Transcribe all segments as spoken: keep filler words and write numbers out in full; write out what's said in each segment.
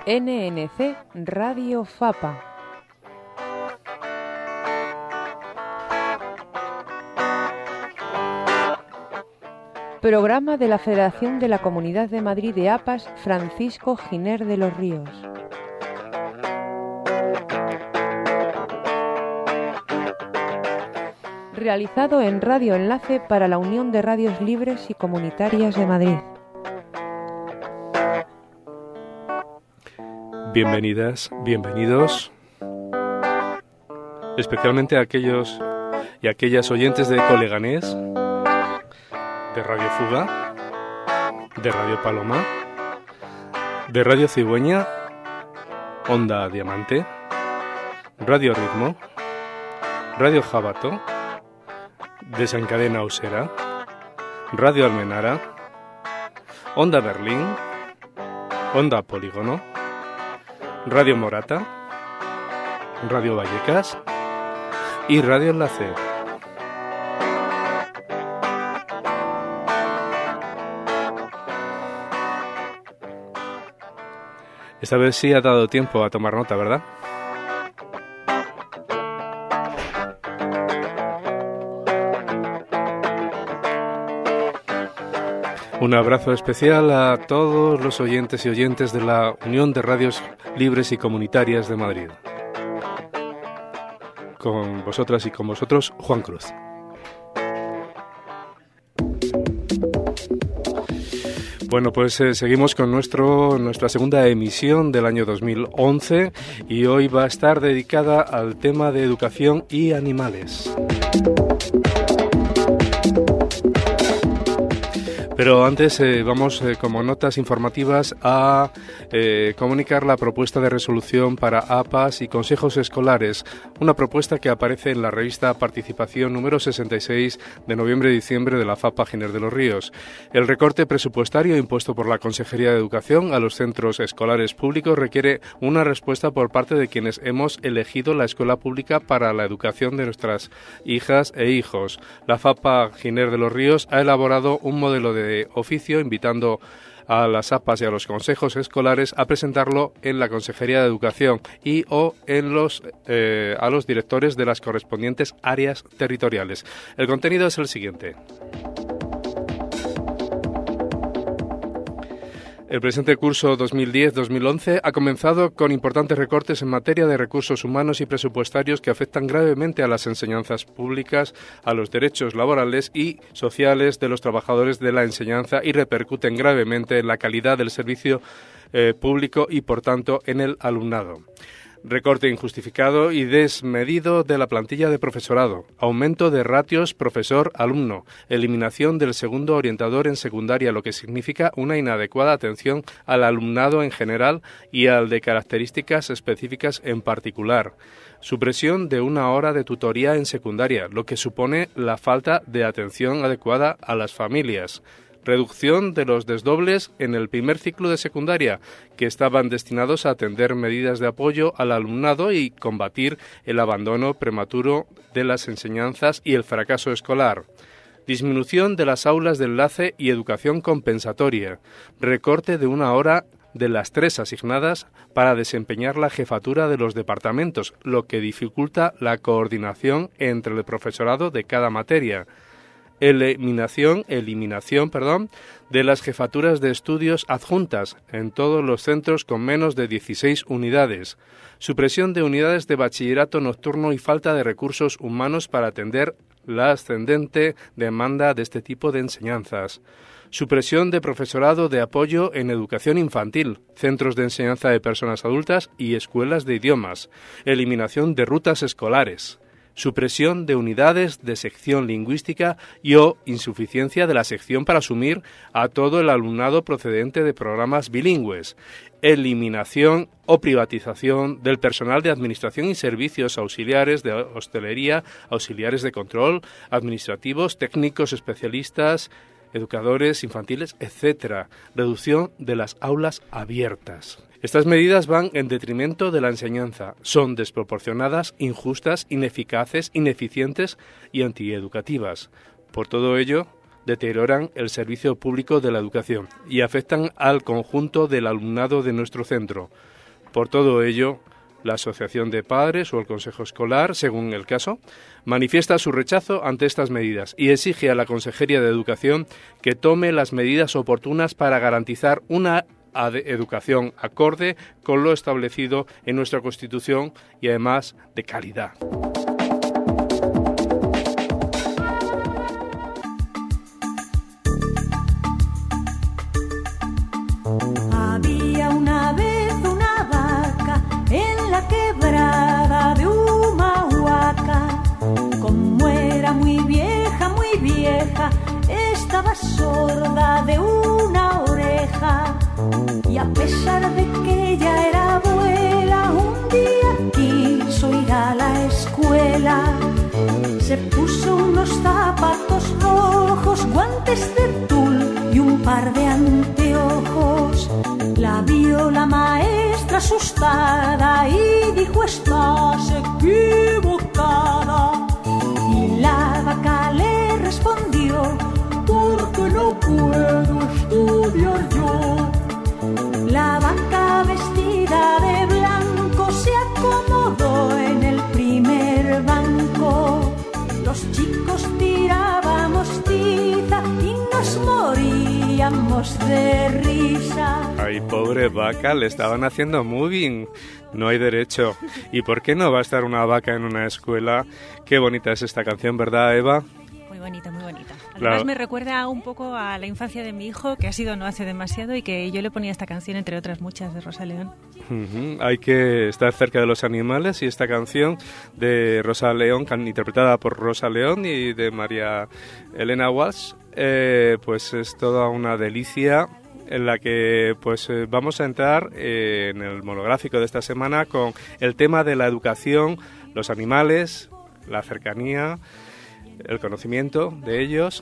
N N C Radio Fapa. Programa de la Federación de la Comunidad de Madrid de A P A S Francisco Giner de los Ríos. Realizado en Radio Enlace para la Unión de Radios Libres y Comunitarias de Madrid. Bienvenidas, bienvenidos, especialmente a aquellos y aquellas oyentes de Eco Leganés, de Radio Fuga, de Radio Paloma, de Radio Cigüeña, Onda Diamante, Radio Ritmo, Radio Jabato, Desencadena Usera, Radio Almenara, Onda Berlín, Onda Polígono, Radio Morata, Radio Vallecas y Radio Enlace. Esta vez sí ha dado tiempo a tomar nota, ¿verdad? Un abrazo especial a todos los oyentes y oyentes de la Unión de Radios Libres y Comunitarias de Madrid. Con vosotras y con vosotros, Juan Cruz. Bueno, pues eh, seguimos con nuestro, nuestra segunda emisión del año dos mil once y hoy va a estar dedicada al tema de educación y animales. Pero antes eh, vamos, eh, como notas informativas, a eh, comunicar la propuesta de resolución para A P A S y consejos escolares, una propuesta que aparece en la revista Participación número sesenta y seis de noviembre-diciembre de la FAPA Giner de los Ríos. El recorte presupuestario impuesto por la Consejería de Educación a los centros escolares públicos requiere una respuesta por parte de quienes hemos elegido la escuela pública para la educación de nuestras hijas e hijos. La FAPA Giner de los Ríos ha elaborado un modelo de oficio invitando a las A P A S y a los consejos escolares a presentarlo en la Consejería de Educación y o en los eh, a los directores de las correspondientes áreas territoriales. El contenido es el siguiente. El presente curso dos mil diez dos mil once ha comenzado con importantes recortes en materia de recursos humanos y presupuestarios que afectan gravemente a las enseñanzas públicas, a los derechos laborales y sociales de los trabajadores de la enseñanza y repercuten gravemente en la calidad del servicio eh, público y, por tanto, en el alumnado. Recorte injustificado y desmedido de la plantilla de profesorado, aumento de ratios profesor-alumno, eliminación del segundo orientador en secundaria, lo que significa una inadecuada atención al alumnado en general y al de características específicas en particular. Supresión de una hora de tutoría en secundaria, lo que supone la falta de atención adecuada a las familias. Reducción de los desdobles en el primer ciclo de secundaria, que estaban destinados a atender medidas de apoyo al alumnado y combatir el abandono prematuro de las enseñanzas y el fracaso escolar. Disminución de las aulas de enlace y educación compensatoria. Recorte de una hora de las tres asignadas para desempeñar la jefatura de los departamentos, lo que dificulta la coordinación entre el profesorado de cada materia. Eliminación, eliminación, perdón, de las jefaturas de estudios adjuntas en todos los centros con menos de dieciséis unidades. Supresión de unidades de bachillerato nocturno y falta de recursos humanos para atender la ascendente demanda de este tipo de enseñanzas. Supresión de profesorado de apoyo en educación infantil, centros de enseñanza de personas adultas y escuelas de idiomas. Eliminación de rutas escolares. Supresión de unidades de sección lingüística y o insuficiencia de la sección para asumir a todo el alumnado procedente de programas bilingües. Eliminación o privatización del personal de administración y servicios auxiliares de hostelería, auxiliares de control, administrativos, técnicos especialistas, educadores infantiles, etcétera. Reducción de las aulas abiertas. Estas medidas van en detrimento de la enseñanza, son desproporcionadas, injustas, ineficaces, ineficientes y antieducativas. Por todo ello, deterioran el servicio público de la educación y afectan al conjunto del alumnado de nuestro centro. Por todo ello, la Asociación de Padres o el Consejo Escolar, según el caso, manifiesta su rechazo ante estas medidas y exige a la Consejería de Educación que tome las medidas oportunas para garantizar una educación acorde con lo establecido en nuestra Constitución y además de calidad. Había una vez una vaca en la quebrada de Humahuaca. Como era muy vieja, muy vieja, estaba sorda de una oreja. Y a pesar de que ella era abuela, un día quiso ir a la escuela. Se puso unos zapatos rojos, guantes de tul y un par de anteojos. La vio la maestra asustada y dijo: estás equivocada. Y la vaca le respondió: porque no puedo estudiar yo. La vaca vestida de blanco se acomodó en el primer banco. Los chicos tirábamos tiza y nos moríamos de risa. Ay, pobre vaca, le estaban haciendo moving. No hay derecho. ¿Y por qué no va a estar una vaca en una escuela? Qué bonita es esta canción, ¿verdad, Eva? Muy bonita, muy bonita. Además Claro. me recuerda un poco a la infancia de mi hijo, que ha sido no hace demasiado, y que yo le ponía esta canción entre otras muchas de Rosa León. Uh-huh. Hay que estar cerca de los animales y esta canción de Rosa León, can- interpretada por Rosa León y de María Elena Walsh, eh, pues es toda una delicia en la que pues eh, vamos a entrar eh, en el monográfico de esta semana con el tema de la educación, los animales, la cercanía, el conocimiento de ellos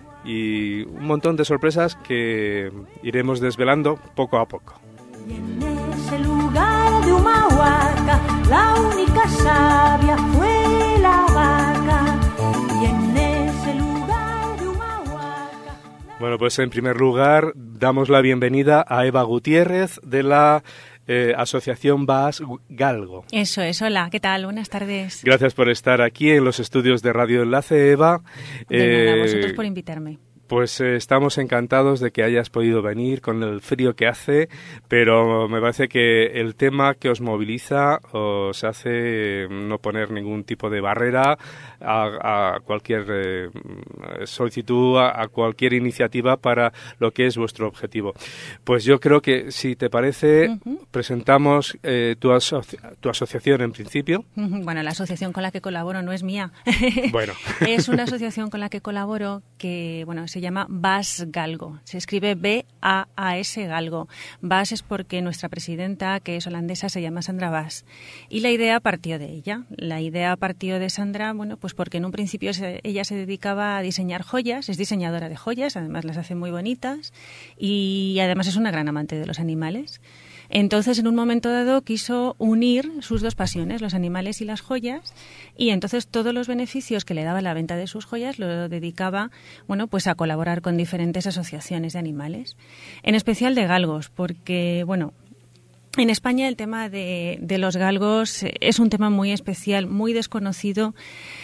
y un montón de sorpresas que iremos desvelando poco a poco. Y en ese lugar de Humahuaca, la única sabia fue la vaca. Y en ese lugar de Humahuaca... Bueno, pues en primer lugar damos la bienvenida a Eva Gutiérrez de la eh, Asociación Bas Galgo. Eso es, hola, ¿qué tal? Buenas tardes. Gracias por estar aquí en los estudios de Radio Enlace, Eva. De nada, Eh, vosotros por invitarme. Pues eh, estamos encantados de que hayas podido venir con el frío que hace, pero me parece que el tema que os moviliza os hace no poner ningún tipo de barrera a, a cualquier eh, solicitud, a, a cualquier iniciativa para lo que es vuestro objetivo. Pues yo creo que, si te parece, Uh-huh. presentamos eh, tu, asoci- tu asociación en principio. Bueno, la asociación con la que colaboro no es mía. Bueno. Es una asociación con la que colaboro que, bueno, se llama Bas Galgo. Se escribe B A A S Galgo. Bas es porque nuestra presidenta, que es holandesa, se llama Sandra Bas. Y la idea partió de ella. La idea partió de Sandra, bueno, pues porque en un principio se, ella se dedicaba a diseñar joyas, es diseñadora de joyas, además las hace muy bonitas y además es una gran amante de los animales. Entonces, en un momento dado, quiso unir sus dos pasiones, los animales y las joyas, y entonces todos los beneficios que le daba la venta de sus joyas lo dedicaba, bueno, pues a colaborar con diferentes asociaciones de animales, en especial de galgos, porque, bueno, en España el tema de, de los galgos es un tema muy especial, muy desconocido,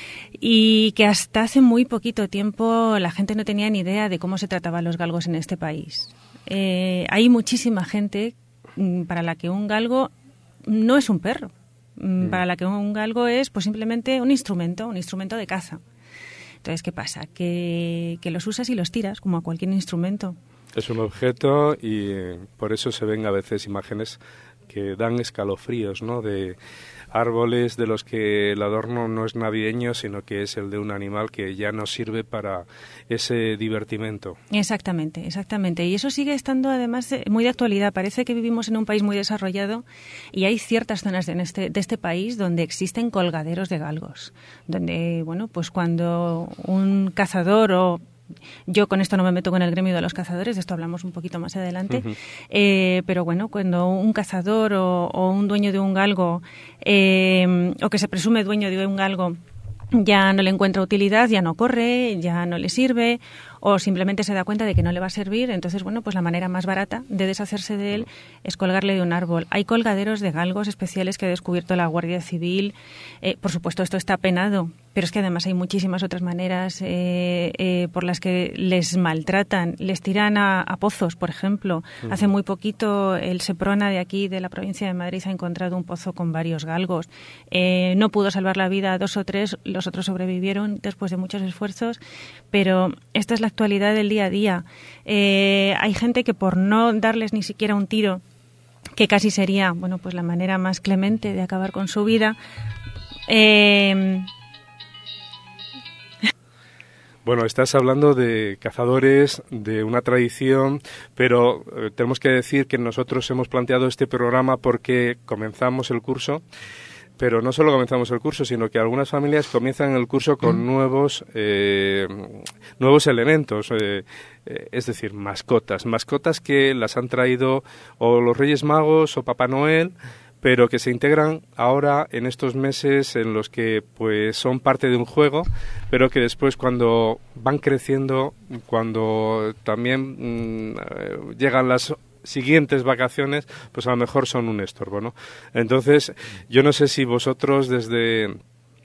y que hasta hace muy poquito tiempo la gente no tenía ni idea de cómo se trataban los galgos en este país. Eh, hay muchísima gente para la que un galgo no es un perro, mm. para la que un galgo es pues simplemente un instrumento, un instrumento de caza. Entonces, ¿qué pasa? Que, que los usas y los tiras, como a cualquier instrumento. Es un objeto y eh, por eso se ven a veces imágenes que dan escalofríos, ¿no? De árboles de los que el adorno no es navideño, sino que es el de un animal que ya no sirve para ese divertimento. Exactamente, exactamente. Y eso sigue estando además muy de actualidad. Parece que vivimos en un país muy desarrollado y hay ciertas zonas de este, de este país donde existen colgaderos de galgos, donde, bueno, pues cuando un cazador o yo con esto no me meto con el gremio de los cazadores, de esto hablamos un poquito más adelante, uh-huh. eh, pero bueno, cuando un cazador o, o un dueño de un galgo, eh, o que se presume dueño de un galgo, ya no le encuentra utilidad, ya no corre, ya no le sirve, o simplemente se da cuenta de que no le va a servir, entonces, bueno, pues la manera más barata de deshacerse de él es colgarle de un árbol. Hay colgaderos de galgos especiales que ha descubierto la Guardia Civil. Eh, por supuesto, esto está penado, pero es que además hay muchísimas otras maneras eh, eh, por las que les maltratan. Les tiran a, a pozos, por ejemplo. Uh-huh. Hace muy poquito el Seprona de aquí, de la provincia de Madrid, ha encontrado un pozo con varios galgos. Eh, no pudo salvar la vida a dos o tres, los otros sobrevivieron después de muchos esfuerzos, pero esta es la actualidad del día a día. Eh, hay gente que por no darles ni siquiera un tiro, que casi sería, bueno, pues la manera más clemente de acabar con su vida, eh, Bueno, estás hablando de cazadores, de una tradición, pero eh, tenemos que decir que nosotros hemos planteado este programa porque comenzamos el curso, pero no solo comenzamos el curso, sino que algunas familias comienzan el curso con nuevos, eh, nuevos elementos, eh, eh, es decir, mascotas, mascotas que las han traído o los Reyes Magos o Papá Noel, pero que se integran ahora en estos meses en los que pues son parte de un juego, pero que después cuando van creciendo, cuando también mmm, llegan las siguientes vacaciones, pues a lo mejor son un estorbo, ¿no? Entonces, yo no sé si vosotros desde V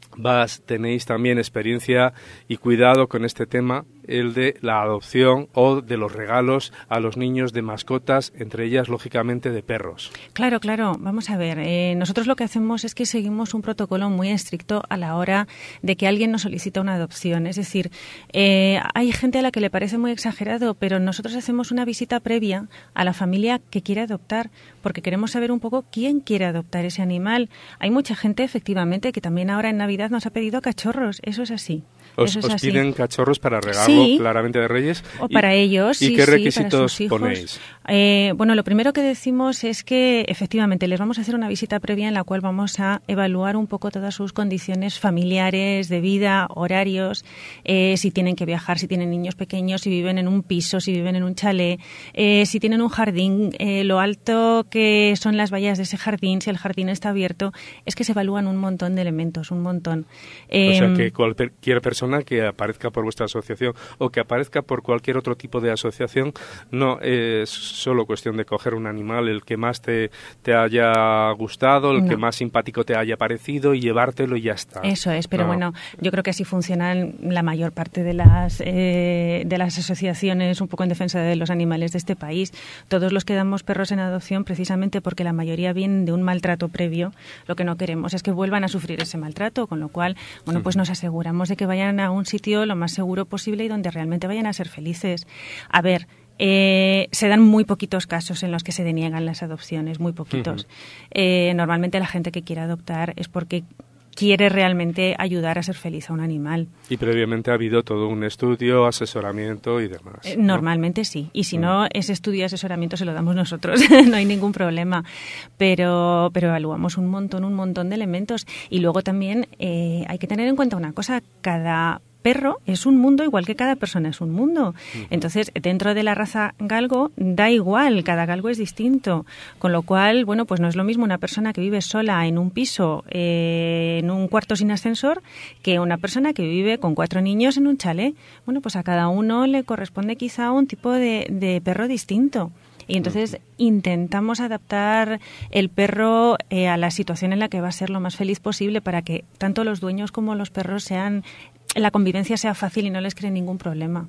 A S tenéis también experiencia y cuidado con este tema, el de la adopción o de los regalos a los niños de mascotas, entre ellas, lógicamente, de perros. Claro, claro. Vamos a ver. Eh, nosotros lo que hacemos es que seguimos un protocolo muy estricto a la hora de que alguien nos solicita una adopción. Es decir, eh, hay gente a la que le parece muy exagerado, pero nosotros hacemos una visita previa a la familia que quiere adoptar, porque queremos saber un poco quién quiere adoptar ese animal. Hay mucha gente, efectivamente, que también ahora en Navidad nos ha pedido cachorros. Eso es así. Os, Eso es os así. piden cachorros para regalarlo, sí, claramente de Reyes. O para y, ellos, ¿Y sí, qué sí, requisitos para sus hijos. ponéis? Eh, bueno, lo primero que decimos es que efectivamente les vamos a hacer una visita previa en la cual vamos a evaluar un poco todas sus condiciones familiares, de vida, horarios, eh, si tienen que viajar, si tienen niños pequeños, si viven en un piso, si viven en un chalet, eh, si tienen un jardín, eh, lo alto que son las vallas de ese jardín, si el jardín está abierto. Es que se evalúan un montón de elementos, un montón. Eh, o sea, que cualquier persona que aparezca por vuestra asociación o que aparezca por cualquier otro tipo de asociación, no es solo cuestión de coger un animal, el que más te, te haya gustado, el no. que más simpático te haya parecido y llevártelo y ya está. Eso es, pero no. bueno, yo creo que así funcionan la mayor parte de las, eh, de las asociaciones un poco en defensa de los animales de este país. Todos los que damos perros en adopción, precisamente porque la mayoría vienen de un maltrato previo, lo que no queremos es que vuelvan a sufrir ese maltrato, con lo cual, bueno, pues nos aseguramos de que vayan a un sitio lo más seguro posible y donde realmente vayan a ser felices. A ver, eh, se dan muy poquitos casos en los que se deniegan las adopciones, muy poquitos. Uh-huh. Eh, normalmente la gente que quiere adoptar es porque quiere realmente ayudar a ser feliz a un animal. Y previamente ha habido todo un estudio, asesoramiento y demás, ¿no? Eh, normalmente sí. Y si mm. no, ese estudio y asesoramiento se lo damos nosotros. No hay ningún problema. Pero, pero evaluamos un montón, un montón de elementos. Y luego también eh, hay que tener en cuenta una cosa. Cada perro es un mundo igual que cada persona es un mundo. Entonces, dentro de la raza galgo da igual, cada galgo es distinto. Con lo cual, bueno, pues no es lo mismo una persona que vive sola en un piso, eh, en un cuarto sin ascensor, que una persona que vive con cuatro niños en un chalet. Bueno, pues a cada uno le corresponde quizá un tipo de, de perro distinto. Y entonces intentamos adaptar el perro eh, a la situación en la que va a ser lo más feliz posible para que tanto los dueños como los perros sean, la convivencia sea fácil y no les cree ningún problema.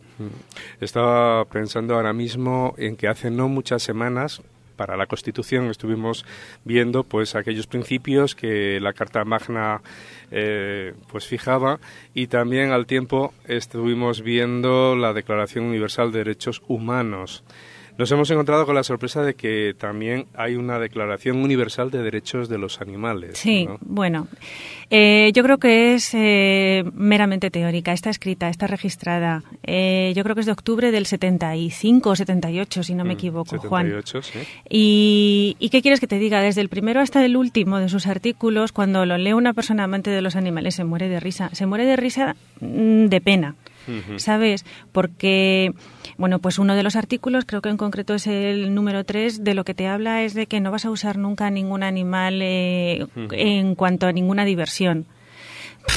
Estaba pensando ahora mismo en que hace no muchas semanas, para la Constitución, estuvimos viendo pues aquellos principios que la Carta Magna eh, pues fijaba, y también al tiempo estuvimos viendo la Declaración Universal de Derechos Humanos. Nos hemos encontrado con la sorpresa de que también hay una Declaración Universal de Derechos de los Animales. Sí, ¿no? Bueno, eh, yo creo que es eh, meramente teórica. Está escrita, está registrada. Eh, yo creo que es de octubre del setenta y cinco o setenta y ocho, si no me equivoco, Juan. setenta y ocho, sí. Y, ¿Y qué quieres que te diga? Desde el primero hasta el último de sus artículos, cuando lo lee una persona amante de los animales, se muere de risa. Se muere de risa mm, de pena. Uh-huh. ¿Sabes? Porque, bueno, pues uno de los artículos, creo que en concreto es el número tres, de lo que te habla es de que no vas a usar nunca ningún animal eh, uh-huh. en cuanto a ninguna diversión.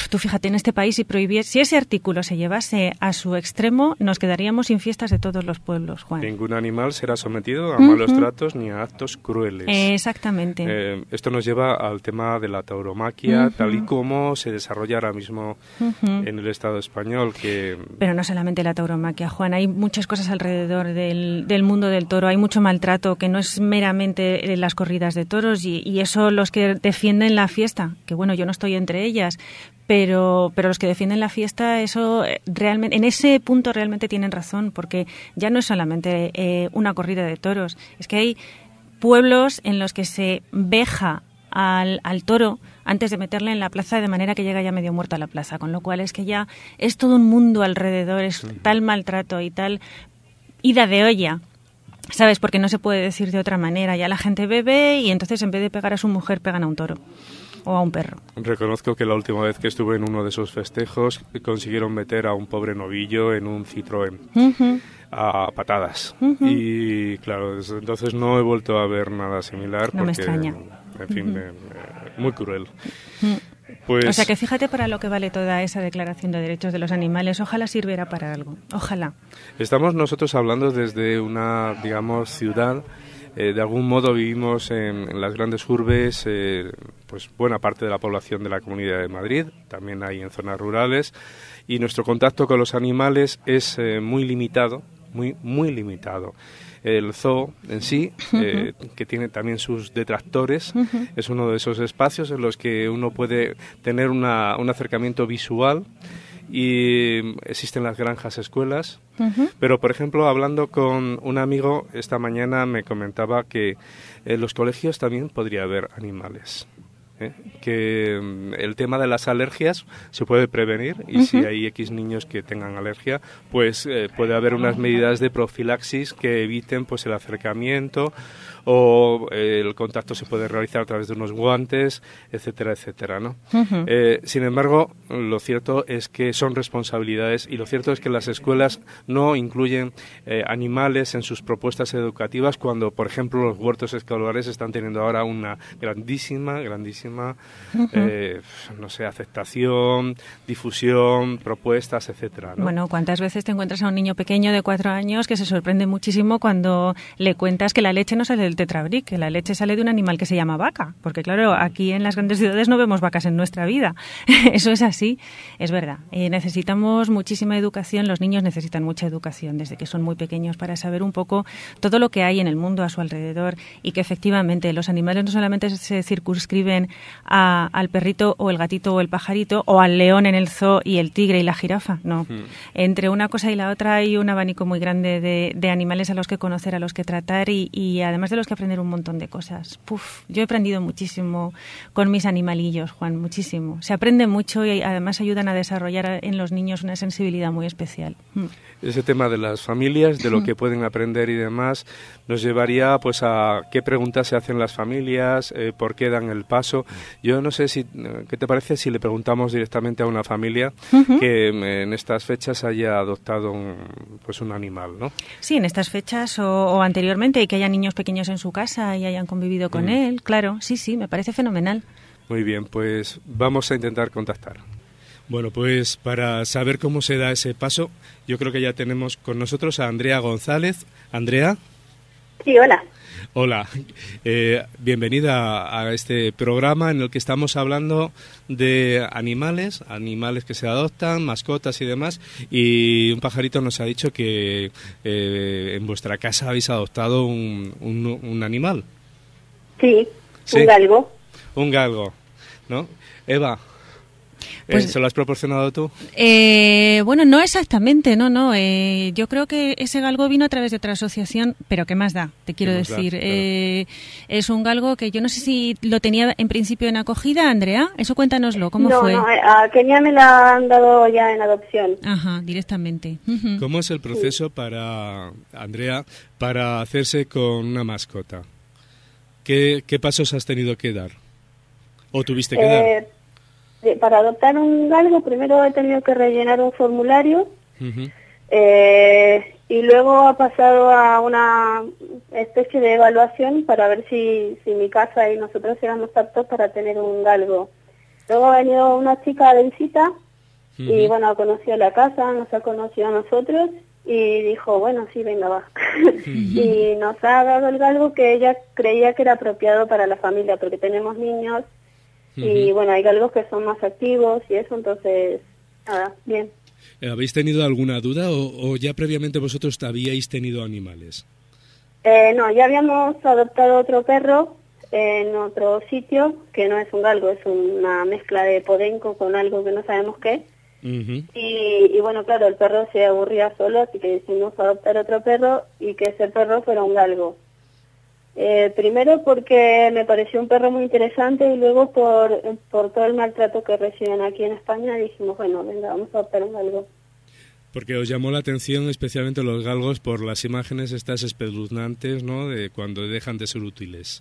tú fíjate, en este país si prohibiese, si ese artículo se llevase a su extremo, nos quedaríamos sin fiestas de todos los pueblos, Juan. Ningún animal será sometido a uh-huh. malos tratos ni a actos crueles. Eh, exactamente. Eh, esto nos lleva al tema de la tauromaquia, uh-huh. tal y como se desarrolla ahora mismo uh-huh. en el Estado español. Que... Pero no solamente la tauromaquia, Juan, hay muchas cosas alrededor del, del mundo del toro, hay mucho maltrato que no es meramente las corridas de toros y, y eso los que defienden la fiesta, que bueno, yo no estoy entre ellas, pero pero los que defienden la fiesta, eso realmente, en ese punto realmente tienen razón, porque ya no es solamente eh, una corrida de toros, es que hay pueblos en los que se veja al, al toro antes de meterle en la plaza, de manera que llega ya medio muerto a la plaza, con lo cual es que ya es todo un mundo alrededor, es tal maltrato y tal ida de olla, ¿sabes? Porque no se puede decir de otra manera, ya la gente bebe y entonces en vez de pegar a su mujer pegan a un toro o a un perro. Reconozco que la última vez que estuve en uno de esos festejos consiguieron meter a un pobre novillo en un Citroën uh-huh. a patadas. Uh-huh. Y claro, desde entonces no he vuelto a ver nada similar. No porque, me extraña. En fin, uh-huh. eh, muy cruel. Uh-huh. Pues... O sea que fíjate para lo que vale toda esa Declaración de Derechos de los Animales. Ojalá sirviera para algo. Ojalá. Estamos nosotros hablando desde una, digamos, ciudad. Eh, de algún modo vivimos en, en las grandes urbes, eh, pues buena parte de la población de la Comunidad de Madrid, también hay en zonas rurales, y nuestro contacto con los animales es eh, muy limitado, muy muy limitado. El zoo en sí, eh, uh-huh. que tiene también sus detractores, uh-huh. es uno de esos espacios en los que uno puede tener una, un acercamiento visual. Y existen las granjas escuelas, uh-huh. pero por ejemplo hablando con un amigo esta mañana me comentaba que en los colegios también podría haber animales, ¿eh? que um, el tema de las alergias se puede prevenir y uh-huh. si hay X niños que tengan alergia pues eh, puede haber unas medidas de profilaxis que eviten pues el acercamiento o eh, el contacto se puede realizar a través de unos guantes, etcétera, etcétera, ¿no? Uh-huh. Eh, sin embargo, lo cierto es que son responsabilidades y lo cierto es que las escuelas no incluyen eh, animales en sus propuestas educativas cuando, por ejemplo, los huertos escolares están teniendo ahora una grandísima, grandísima, uh-huh. eh, no sé, aceptación, difusión, propuestas, etcétera, ¿no? Bueno, ¿cuántas veces te encuentras a un niño pequeño de cuatro años que se sorprende muchísimo cuando le cuentas que la leche no sale del tetrabric, que la leche sale de un animal que se llama vaca? Porque claro, aquí en las grandes ciudades no vemos vacas en nuestra vida. Eso es así, es verdad. Eh, necesitamos muchísima educación, los niños necesitan mucha educación desde que son muy pequeños para saber un poco todo lo que hay en el mundo a su alrededor y que efectivamente los animales no solamente se circunscriben a, al perrito o el gatito o el pajarito o al león en el zoo y el tigre y la jirafa, no. Mm. Entre una cosa y la otra hay un abanico muy grande de, de animales a los que conocer, a los que tratar y, y además de los que aprender un montón de cosas. Puf, yo he aprendido muchísimo con mis animalillos, Juan, muchísimo. Se aprende mucho y además ayudan a desarrollar en los niños una sensibilidad muy especial. Mm. Ese tema de las familias, de lo que pueden aprender y demás, nos llevaría pues a qué preguntas se hacen las familias, eh, por qué dan el paso. Yo no sé si, ¿qué te parece si le preguntamos directamente a una familia uh-huh. que en estas fechas haya adoptado un, pues un animal, ¿no? Sí, en estas fechas o, o anteriormente, y que haya niños pequeños en su casa y hayan convivido con mm. él, claro, sí, sí, me parece fenomenal. Muy bien, pues vamos a intentar contactar. Bueno, pues para saber cómo se da ese paso, yo creo que ya tenemos con nosotros a Andrea González. Andrea. Sí, hola. Hola, eh, bienvenida a este programa en el que estamos hablando de animales, animales que se adoptan, mascotas y demás, y un pajarito nos ha dicho que eh, en vuestra casa habéis adoptado un, un, un animal. Sí, sí, un galgo. Un galgo, ¿no? Eva. Pues, eh, ¿se lo has proporcionado tú? Eh, bueno, no exactamente, no, no. Eh, yo creo que ese galgo vino a través de otra asociación, pero ¿qué más da? Te quiero decir. Da, claro. eh, es un galgo que yo no sé si lo tenía en principio en acogida, Andrea. Eso cuéntanoslo, ¿cómo no, fue? No, a Kenia me la han dado ya en adopción. Ajá, directamente. Uh-huh. ¿Cómo es el proceso sí. para, Andrea, para hacerse con una mascota? ¿Qué, qué pasos has tenido que dar? ¿O tuviste que eh, dar? Para adoptar un galgo primero he tenido que rellenar un formulario uh-huh. eh, y luego ha pasado a una especie de evaluación para ver si, si mi casa y nosotros éramos aptos para tener un galgo. Luego ha venido una chica de visita Uh-huh. y bueno, ha conocido la casa, nos ha conocido a nosotros y dijo, bueno, sí, venga, va. Uh-huh. Y nos ha dado el galgo que ella creía que era apropiado para la familia, porque tenemos niños uh-huh. y bueno, hay galgos que son más activos y eso, entonces, nada, bien. ¿Habéis tenido alguna duda o, o ya previamente vosotros habíais tenido animales? Eh, no, ya habíamos adoptado otro perro en otro sitio, que no es un galgo, es una mezcla de podenco con algo que no sabemos qué. Uh-huh. y, y bueno, claro, el perro se aburría solo, así que decidimos adoptar otro perro y que ese perro fuera un galgo. Eh, primero porque me pareció un perro muy interesante y luego por, por todo el maltrato que reciben aquí en España dijimos, bueno, venga, vamos a adoptar un galgo. Porque os llamó la atención especialmente los galgos por las imágenes estas espeluznantes, ¿no?, de cuando dejan de ser útiles.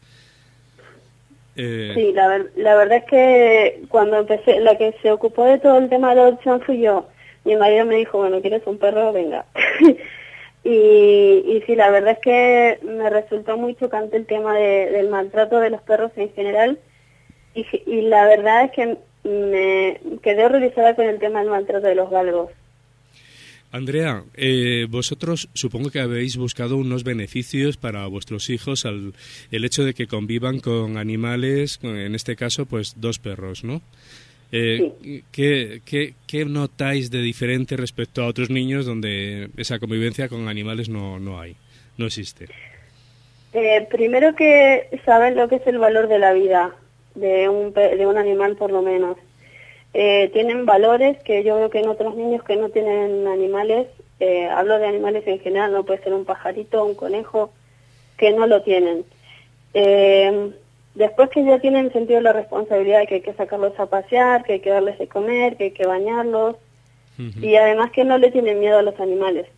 Eh... Sí, la, ver, la verdad es que cuando empecé, la que se ocupó de todo el tema de la adopción fui yo. Mi marido me dijo, bueno, ¿quieres un perro? Venga. y, y sí, la verdad es que me resultó muy chocante el tema de, del maltrato de los perros en general. Y, y la verdad es que me quedé horrorizada con el tema del maltrato de los galgos. Andrea, eh, vosotros supongo que habéis buscado unos beneficios para vuestros hijos al el hecho de que convivan con animales, en este caso, pues dos perros, ¿no? Eh, sí. ¿qué, qué, ¿Qué notáis de diferente respecto a otros niños donde esa convivencia con animales no, no hay, no existe? Eh, primero que saben lo que es el valor de la vida, de un, de un animal por lo menos. Eh, tienen valores que yo veo que en otros niños que no tienen animales, eh, hablo de animales en general, no puede ser un pajarito, un conejo, que no lo tienen. Eh, después que ya tienen sentido la responsabilidad de que hay que sacarlos a pasear, que hay que darles de comer, que hay que bañarlos, uh-huh. y además que no le tienen miedo a los animales.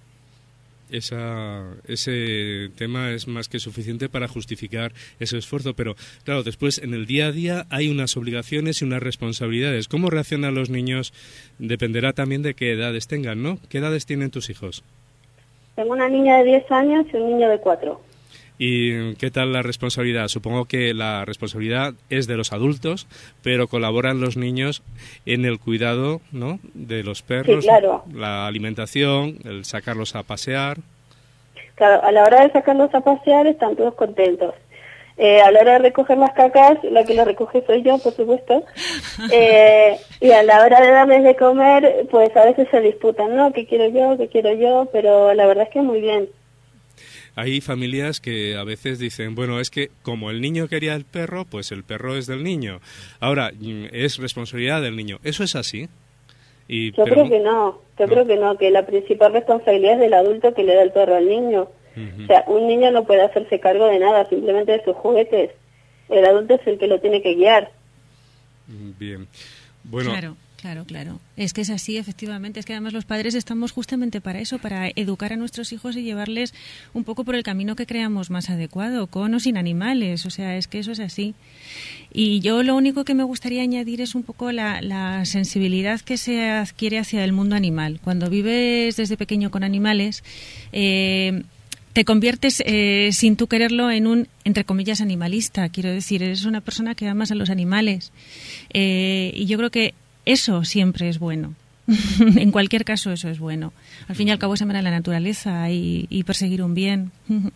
Esa, ese tema es más que suficiente para justificar ese esfuerzo, pero claro, después en el día a día hay unas obligaciones y unas responsabilidades. ¿Cómo reaccionan los niños? Dependerá también de qué edades tengan, ¿no? ¿Qué edades tienen tus hijos? Tengo una niña de diez años y un niño de cuatro. ¿Y qué tal la responsabilidad? Supongo que la responsabilidad es de los adultos, pero colaboran los niños en el cuidado, ¿no?, de los perros, sí, claro. La alimentación, el sacarlos a pasear. Claro, a la hora de sacarlos a pasear están todos contentos. Eh, a la hora de recoger las cacas, la que las recoge soy yo, por supuesto. Eh, y a la hora de darles de comer, pues a veces se disputan, ¿no? ¿Qué quiero yo? ¿Qué quiero yo? Pero la verdad es que muy bien. Hay familias que a veces dicen, bueno, es que como el niño quería el perro, pues el perro es del niño. Ahora, es responsabilidad del niño. ¿Eso es así? Y, yo pero... creo que no, yo no. creo que no, que la principal responsabilidad es del adulto que le da el perro al niño. Uh-huh. O sea, un niño no puede hacerse cargo de nada, simplemente de sus juguetes. El adulto es el que lo tiene que guiar. Bien. Bueno... Claro. Claro, claro. Es que es así, efectivamente. Es que además los padres estamos justamente para eso, para educar a nuestros hijos y llevarles un poco por el camino que creamos más adecuado, con o sin animales. O sea, es que eso es así. Y yo lo único que me gustaría añadir es un poco la, la sensibilidad que se adquiere hacia el mundo animal. Cuando vives desde pequeño con animales, eh, te conviertes, eh, sin tú quererlo, en un, entre comillas, animalista. Quiero decir, eres una persona que amas a los animales. Eh, y yo creo que eso siempre es bueno. En cualquier caso, eso es bueno. Al fin y al cabo es amar a la naturaleza y, y perseguir un bien.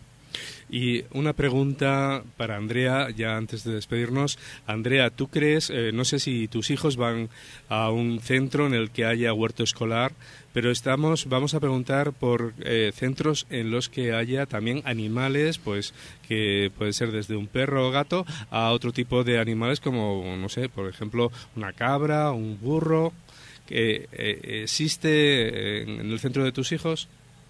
Y una pregunta para Andrea, ya antes de despedirnos. Andrea, ¿tú crees, eh, no sé si tus hijos van a un centro en el que haya huerto escolar, pero estamos, vamos a preguntar por eh, centros en los que haya también animales, pues que puede ser desde un perro o gato a otro tipo de animales como, no sé, por ejemplo, una cabra, un burro, que eh, existe en el centro de tus hijos.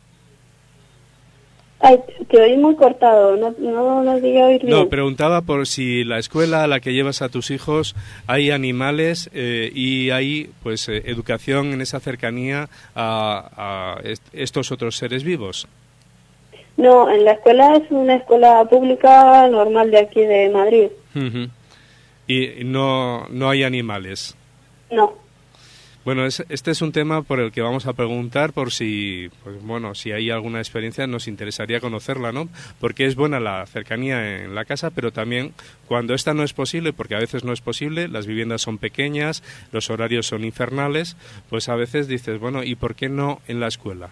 Ay, te oí muy cortado, no, no, no llegué a oír bien. No, preguntaba por si la escuela a la que llevas a tus hijos hay animales eh, y hay pues eh, educación en esa cercanía a, a est- estos otros seres vivos. No, en la escuela es una escuela pública normal de aquí de Madrid. Uh-huh. Y no, no hay animales. No. Bueno, es, este es un tema por el que vamos a preguntar por si, pues bueno, si hay alguna experiencia nos interesaría conocerla, ¿no? Porque es buena la cercanía en la casa, pero también cuando esta no es posible, porque a veces no es posible, las viviendas son pequeñas, los horarios son infernales, pues a veces dices, bueno, ¿y por qué no en la escuela?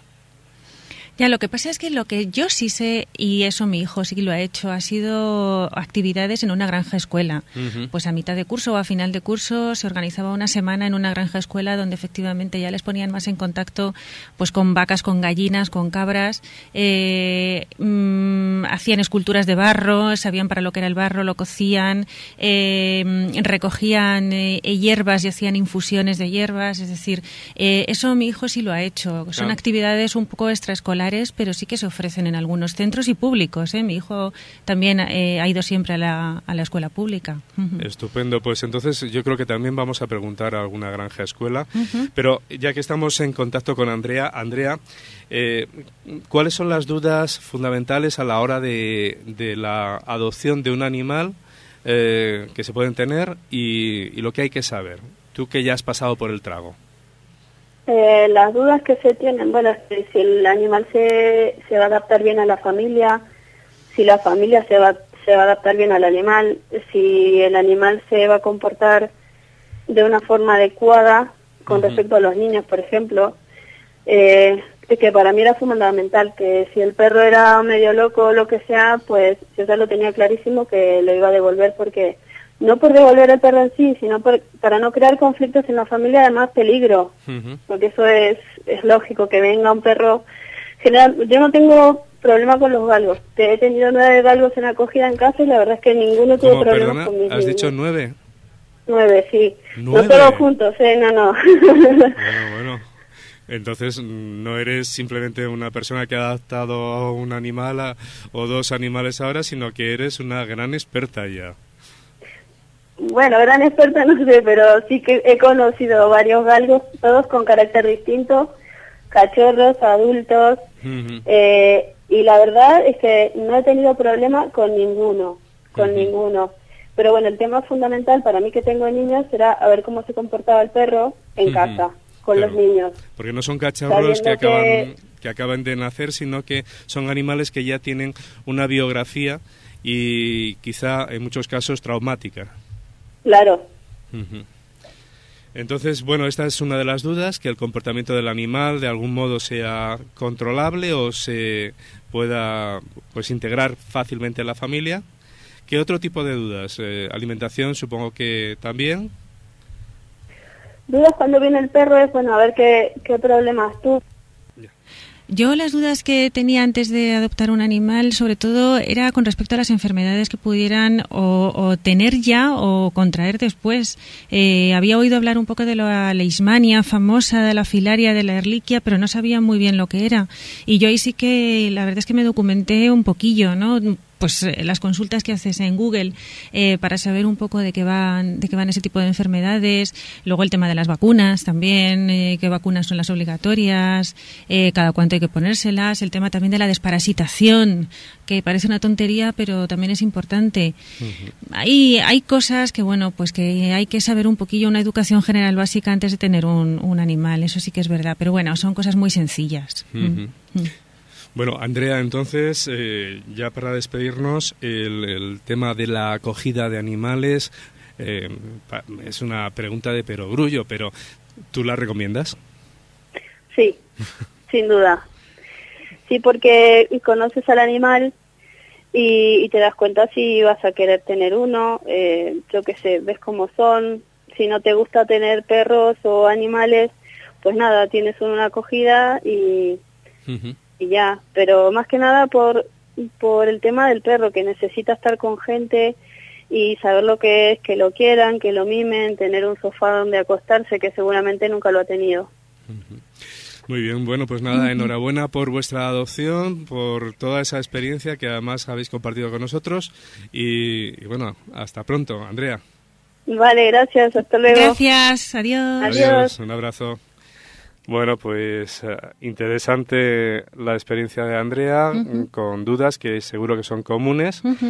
Ya, lo que pasa es que lo que yo sí sé, y eso mi hijo sí que lo ha hecho, ha sido actividades en una granja escuela. Uh-huh. Pues a mitad de curso o a final de curso se organizaba una semana en una granja escuela donde efectivamente ya les ponían más en contacto pues con vacas, con gallinas, con cabras. Eh, mmm, hacían esculturas de barro, sabían para lo que era el barro, lo cocían, eh, recogían eh, hierbas y hacían infusiones de hierbas. Es decir, eh, eso mi hijo sí lo ha hecho. Son claro. actividades un poco extraescolares, pero sí que se ofrecen en algunos centros y públicos, ¿eh? Mi hijo también eh, ha ido siempre a la, a la escuela pública. Uh-huh. Estupendo, pues entonces yo creo que también vamos a preguntar a alguna granja escuela, uh-huh. pero ya que estamos en contacto con Andrea, Andrea, eh, ¿cuáles son las dudas fundamentales a la hora de, de la adopción de un animal eh, que se pueden tener y, y lo que hay que saber? Tú que ya has pasado por el trago. Eh, las dudas que se tienen, bueno, es que si el animal se, se va a adaptar bien a la familia, si la familia se va, se va a adaptar bien al animal, si el animal se va a comportar de una forma adecuada con uh-huh. respecto a los niños, por ejemplo, eh, que para mí era fundamental, que si el perro era medio loco o lo que sea, pues yo ya lo tenía clarísimo que lo iba a devolver, porque no por devolver el perro en sí, sino por, para no crear conflictos en la familia, además peligro, uh-huh. porque eso es, es lógico, que venga un perro. General, yo no tengo problema con los galgos, he tenido nueve galgos en acogida en casa y la verdad es que ninguno tuvo problemas con mis ¿Has niños. dicho nueve? Nueve, sí. ¿Nueve? No todos juntos, ¿eh? No, no. Bueno, bueno. Entonces no eres simplemente una persona que ha adaptado a un animal a, o dos animales ahora, sino que eres una gran experta ya. Bueno, gran experta no sé, pero sí que he conocido varios galgos, todos con carácter distinto, cachorros, adultos, uh-huh. eh, y la verdad es que no he tenido problema con ninguno, con uh-huh. ninguno. Pero bueno, el tema fundamental para mí que tengo niños será a ver cómo se comportaba el perro en uh-huh. casa, con claro. los niños. Porque no son cachorros que acaban, que... que acaban de nacer, sino que son animales que ya tienen una biografía y quizá en muchos casos traumática. Claro. Uh-huh. Entonces, bueno, esta es una de las dudas, que el comportamiento del animal de algún modo sea controlable o se pueda pues integrar fácilmente en la familia. ¿Qué otro tipo de dudas? Eh, alimentación, supongo que también. Dudas cuando viene el perro es, bueno, a ver qué, qué problemas tú. Yo las dudas que tenía antes de adoptar un animal, sobre todo, era con respecto a las enfermedades que pudieran o, o tener ya o contraer después. Eh, había oído hablar un poco de la leishmania famosa, de la filaria, de la erliquia, pero no sabía muy bien lo que era. Y yo ahí sí que, la verdad es que me documenté un poquillo, ¿no? Pues eh, las consultas que haces en Google eh, para saber un poco de qué van de qué van ese tipo de enfermedades. Luego el tema de las vacunas también, eh, qué vacunas son las obligatorias, eh, cada cuánto hay que ponérselas. El tema también de la desparasitación, que parece una tontería, pero también es importante. Uh-huh. Hay, hay cosas que, bueno, pues que hay que saber un poquillo, una educación general básica antes de tener un, un animal. Eso sí que es verdad. Pero bueno, son cosas muy sencillas. Uh-huh. Uh-huh. Bueno, Andrea, entonces, eh, ya para despedirnos, el, el tema de la acogida de animales eh, es una pregunta de perogrullo, pero ¿tú la recomiendas? Sí, sin duda. Sí, porque conoces al animal y, y te das cuenta si vas a querer tener uno, eh, yo qué sé, ves cómo son. Si no te gusta tener perros o animales, pues nada, tienes una acogida y... Uh-huh. Y ya, pero más que nada por por el tema del perro, que necesita estar con gente y saber lo que es, que lo quieran, que lo mimen, tener un sofá donde acostarse, que seguramente nunca lo ha tenido. Muy bien, bueno, pues nada, enhorabuena por vuestra adopción, por toda esa experiencia que además habéis compartido con nosotros y, y bueno, hasta pronto, Andrea. Vale, gracias, hasta luego. Gracias, adiós. Adiós, adiós, un abrazo. Bueno, pues uh, interesante la experiencia de Andrea, uh-huh. con dudas que seguro que son comunes. Uh-huh.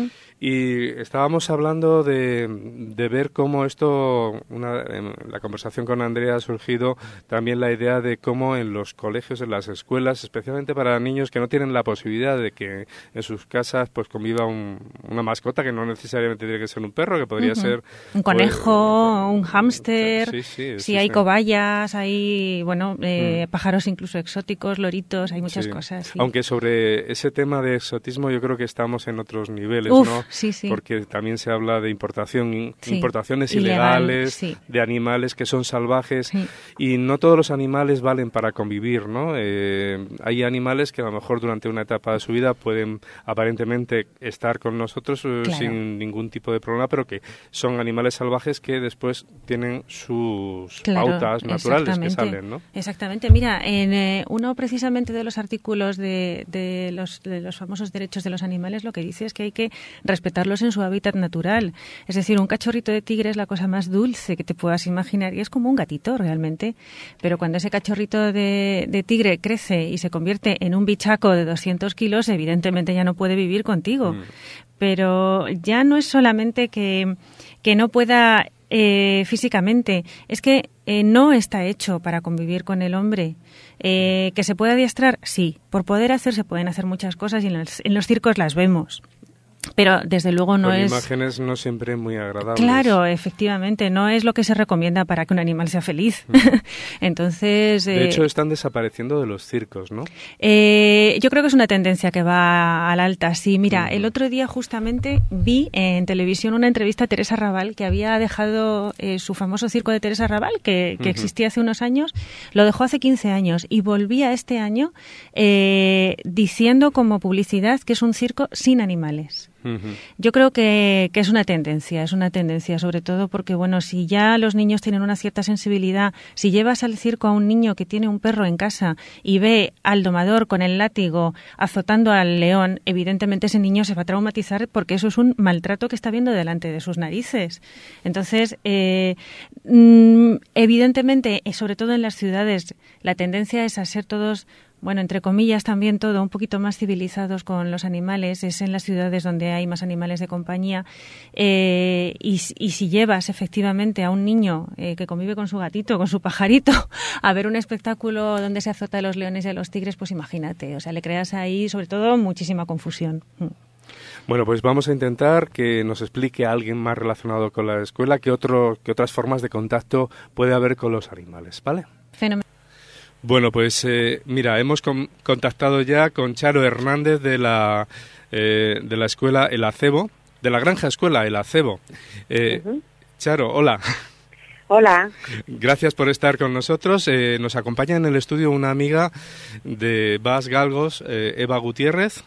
Y estábamos hablando de, de ver cómo esto, una, en la conversación con Andrea ha surgido también la idea de cómo en los colegios, en las escuelas, especialmente para niños que no tienen la posibilidad de que en sus casas pues conviva un, una mascota, que no necesariamente tiene que ser un perro, que podría uh-huh. ser... Un conejo, pues, un hámster, sí, sí, sí, hay cobayas, hay bueno eh, mm. pájaros incluso exóticos, loritos, hay muchas sí. cosas. Sí. Aunque sobre ese tema de exotismo yo creo que estamos en otros niveles, Uf, ¿no? Sí, sí. Porque también se habla de importación, sí. importaciones Ilegal, ilegales, sí. de animales que son salvajes, sí. y no todos los animales valen para convivir, ¿no? Eh, hay animales que a lo mejor durante una etapa de su vida pueden aparentemente estar con nosotros eh, claro. sin ningún tipo de problema, pero que son animales salvajes que después tienen sus claro, pautas naturales que salen, ¿no? Exactamente. Mira, en eh, uno precisamente de los artículos de, de, los, de los famosos derechos de los animales lo que dice es que hay que respetarlos en su hábitat natural. Es decir, un cachorrito de tigre es la cosa más dulce que te puedas imaginar y es como un gatito realmente. Pero cuando ese cachorrito de, de tigre crece y se convierte en un bichaco de doscientos kilos, evidentemente ya no puede vivir contigo. Mm. Pero ya no es solamente que, que no pueda eh, físicamente, es que eh, no está hecho para convivir con el hombre. Eh, ¿Que se puede adiestrar? Sí. Por poder hacer se pueden hacer muchas cosas y en los, en los circos las vemos. Pero desde luego no Con es... imágenes no siempre muy agradables. Claro, efectivamente, no es lo que se recomienda para que un animal sea feliz. Mm. Entonces... De eh, hecho, están desapareciendo de los circos, ¿no? Eh, yo creo que es una tendencia que va al alta. Sí, mira, mm. el otro día justamente vi en televisión una entrevista a Teresa Raval, que había dejado eh, su famoso circo de Teresa Raval, que, que uh-huh. existía hace unos años, lo dejó hace quince años y volvía este año eh, diciendo como publicidad que es un circo sin animales. Uh-huh. Yo creo que, que es una tendencia, es una tendencia, sobre todo porque, bueno, si ya los niños tienen una cierta sensibilidad, si llevas al circo a un niño que tiene un perro en casa y ve al domador con el látigo azotando al león, evidentemente ese niño se va a traumatizar porque eso es un maltrato que está viendo delante de sus narices. Entonces, eh, evidentemente, sobre todo en las ciudades, la tendencia es a ser todos... Bueno, entre comillas también todo, un poquito más civilizados con los animales, es en las ciudades donde hay más animales de compañía. Eh, y, y si llevas efectivamente a un niño eh, que convive con su gatito, con su pajarito, a ver un espectáculo donde se azota a los leones y a los tigres, pues imagínate, o sea, le creas ahí sobre todo muchísima confusión. Bueno, pues vamos a intentar que nos explique a alguien más relacionado con la escuela qué otro, qué otras formas de contacto puede haber con los animales, ¿vale? Fenomenal. Bueno, pues eh, mira, hemos con, contactado ya con Charo Hernández de la, eh, de la escuela El Acebo, de la granja escuela El Acebo. Eh, uh-huh. Charo, hola. Hola. Gracias por estar con nosotros. Eh, nos acompaña en el estudio una amiga de Bas Galgos, eh, Eva Gutiérrez.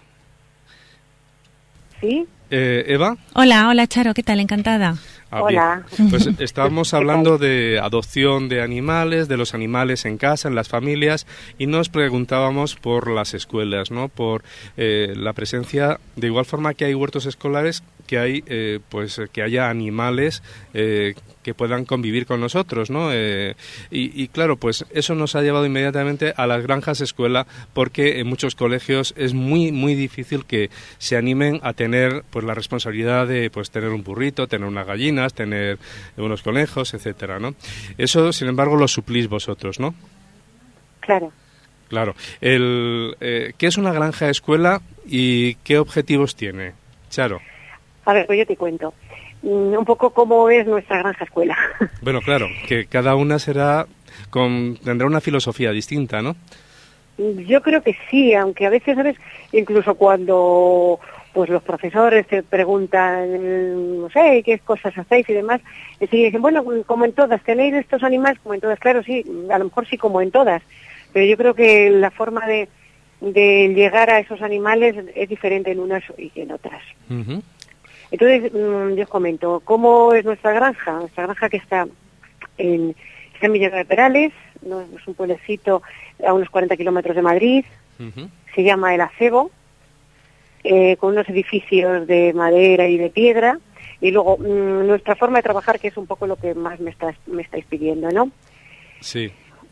¿Sí? Eh, Eva. Hola, hola Charo, ¿qué tal? Encantada. Ah, Hola. Bien. Pues estábamos hablando de adopción de animales, de los animales en casa, en las familias, y nos preguntábamos por las escuelas, ¿no? Por eh, la presencia, de igual forma que hay huertos escolares, que hay, eh, pues, que haya animales eh, que puedan convivir con nosotros, ¿no? Eh, y, y claro, pues eso nos ha llevado inmediatamente a las granjas escuela, porque en muchos colegios es muy, muy difícil que se animen a tener, pues, la responsabilidad de, pues, tener un burrito, tener unas gallinas, tener unos conejos, etcétera, ¿no? Eso, sin embargo, lo suplís vosotros, ¿no? Claro. Claro. El, eh, ¿qué es una granja escuela y qué objetivos tiene? Charo. A ver, pues yo te cuento. Un poco cómo es nuestra granja escuela. Bueno, claro, que cada una será con, tendrá una filosofía distinta, ¿no? Yo creo que sí, aunque a veces, ¿sabes? Incluso cuando pues los profesores te preguntan, no sé, qué cosas hacéis y demás, y dicen, bueno, como en todas, ¿tenéis estos animales? Como en todas, claro, sí, a lo mejor sí como en todas, pero yo creo que la forma de, de llegar a esos animales es diferente en unas y en otras. Uh-huh. Entonces, yo os comento, ¿cómo es nuestra granja? Nuestra granja que está en, está en Villanueva de Perales, ¿no? Es un pueblecito a unos cuarenta kilómetros de Madrid, uh-huh. Se llama El Acebo, eh, con unos edificios de madera y de piedra, y luego mmm, nuestra forma de trabajar, que es un poco lo que más me, estás, me estáis pidiendo, ¿no? Sí.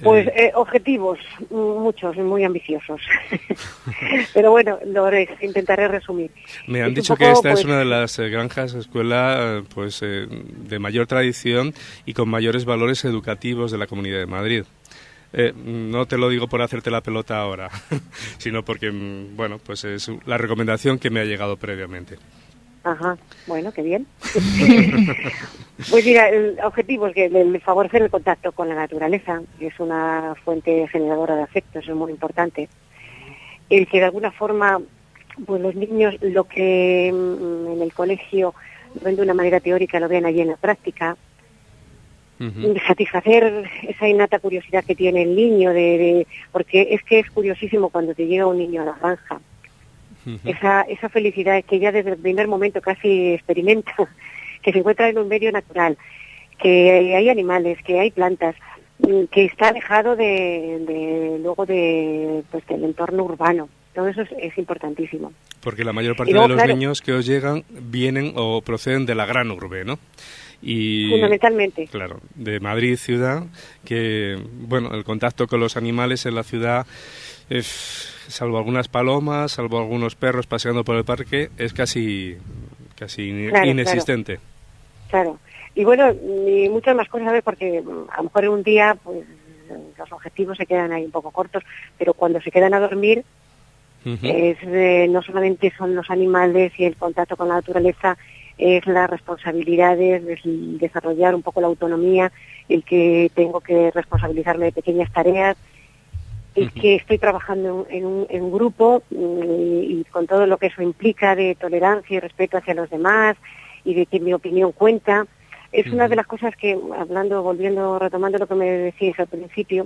Pues eh, objetivos, muchos, muy ambiciosos. Pero bueno, lo haré, intentaré resumir. Me han es dicho poco, que esta pues, es una de las eh, granjas escuela pues eh, de mayor tradición y con mayores valores educativos de la Comunidad de Madrid. Eh, no te lo digo por hacerte la pelota ahora, sino porque, bueno, pues es la recomendación que me ha llegado previamente. Ajá, bueno, qué bien. Pues mira, el objetivo es que el favorecer el contacto con la naturaleza, que es una fuente generadora de afectos, es muy importante. El que de alguna forma, pues los niños lo que en el colegio ven de una manera teórica lo ven allí en la práctica. Uh-huh. Satisfacer esa innata curiosidad que tiene el niño, de, de porque es que es curiosísimo cuando te llega un niño a la granja. Uh-huh. Esa, esa felicidad que ya desde el primer momento casi experimenta, que se encuentra en un medio natural, que hay animales, que hay plantas, que está alejado de, de luego de pues del entorno urbano. Todo eso es, es importantísimo. Porque la mayor parte luego, de los claro, niños que os llegan vienen o proceden de la gran urbe, ¿no? Y, fundamentalmente. Claro, de Madrid, ciudad, que, bueno, el contacto con los animales en la ciudad, es, salvo algunas palomas, salvo algunos perros paseando por el parque, es casi, casi claro, inexistente. Claro. claro. Y bueno, y muchas más cosas, ¿sabes? Porque a lo mejor en un día, pues, los objetivos se quedan ahí un poco cortos, pero cuando se quedan a dormir, uh-huh. es eh, no solamente son los animales y el contacto con la naturaleza, es las responsabilidades, es desarrollar un poco la autonomía, el que tengo que responsabilizarme de pequeñas tareas, el uh-huh. que estoy trabajando en un, en un grupo y, y con todo lo que eso implica de tolerancia y respeto hacia los demás y de que mi opinión cuenta. Es uh-huh. una de las cosas que, hablando, volviendo, retomando lo que me decías al principio,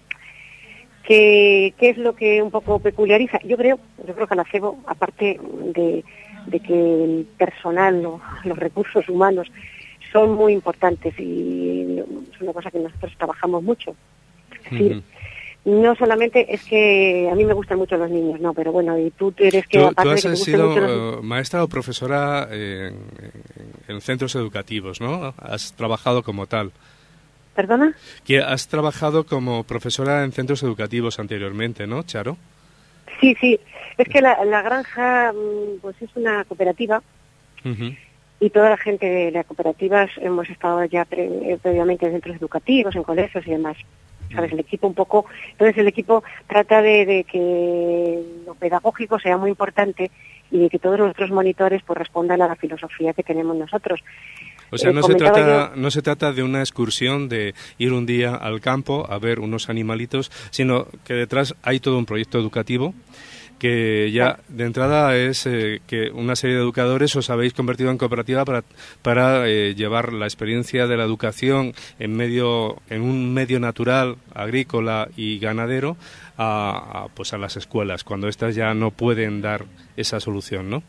que, que es lo que un poco peculiariza. Yo creo, yo creo que la CEBO, aparte de de que el personal, los, los recursos humanos son muy importantes y es una cosa que nosotros trabajamos mucho. Es decir, uh-huh. no solamente es que a mí me gustan mucho los niños, no, pero bueno, y tú eres que... ¿Tú, aparte tú has de que te sido mucho los... uh, maestra o profesora en, en centros educativos, ¿no? Has trabajado como tal. ¿Perdona? Que has trabajado como profesora en centros educativos anteriormente, ¿no, Charo? Sí, sí. Es que la, la granja pues es una cooperativa uh-huh. y toda la gente de las cooperativas hemos estado ya pre, previamente en centros educativos, en colegios y demás. ¿Sabes? El equipo un poco... Entonces el equipo trata de, de que lo pedagógico sea muy importante y de que todos nuestros monitores pues respondan a la filosofía que tenemos nosotros. O sea, no se trata no se trata de una excursión de ir un día al campo a ver unos animalitos, sino que detrás hay todo un proyecto educativo que ya de entrada es eh, que una serie de educadores os habéis convertido en cooperativa para para eh, llevar la experiencia de la educación en medio en un medio natural, agrícola y ganadero a, a pues a las escuelas cuando estas ya no pueden dar esa solución, ¿no?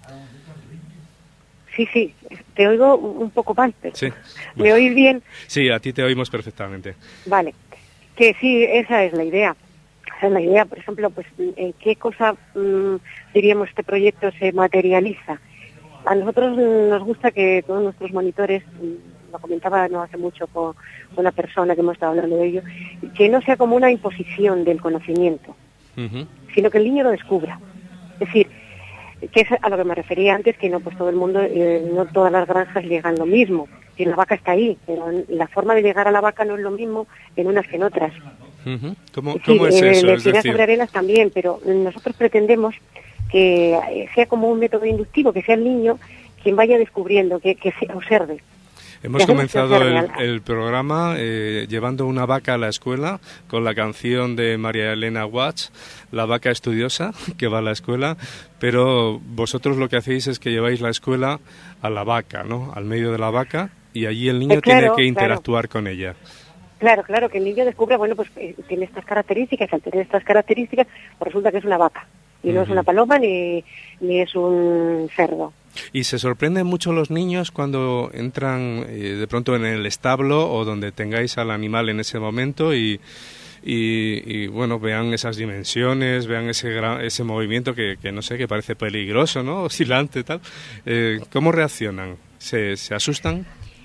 Sí, sí, te oigo un poco mal, pero sí. ¿me oís bien? Sí, a ti te oímos perfectamente. Vale, que sí, esa es la idea. Esa es la idea, por ejemplo, pues en qué cosa, mmm, diríamos, este proyecto se materializa. A nosotros nos gusta que todos nuestros monitores, lo comentaba no hace mucho con una persona que hemos estado hablando de ello, que no sea como una imposición del conocimiento, uh-huh. sino que el niño lo descubra. Es decir, que es a lo que me refería antes, que no pues todo el mundo, eh, no todas las granjas llegan lo mismo, que la vaca está ahí, pero la forma de llegar a la vaca no es lo mismo en unas que en otras. Uh-huh. ¿Cómo, es ¿cómo decir, es eso? Eh, es decir... sobre arenas también, pero nosotros pretendemos que sea como un método inductivo, que sea el niño quien vaya descubriendo, que, que se observe. Hemos comenzado el, el programa eh, llevando una vaca a la escuela con la canción de María Elena Watts, La vaca estudiosa, que va a la escuela, pero vosotros lo que hacéis es que lleváis la escuela a la vaca, ¿no? Al medio de la vaca, y allí el niño eh, claro, tiene que interactuar claro. con ella. Claro, claro, que el niño descubra, bueno, pues eh, tiene estas características, al tener estas características, pues resulta que es una vaca, y uh-huh. no es una paloma ni, ni es un cerdo. ¿Y se sorprenden mucho los niños cuando entran eh, de pronto en el establo o donde tengáis al animal en ese momento y, y, y bueno, vean esas dimensiones, vean ese gran, ese movimiento que, que no sé, que parece peligroso, ¿no? Oscilante y tal. Eh, ¿Cómo reaccionan? ¿Se, se asustan?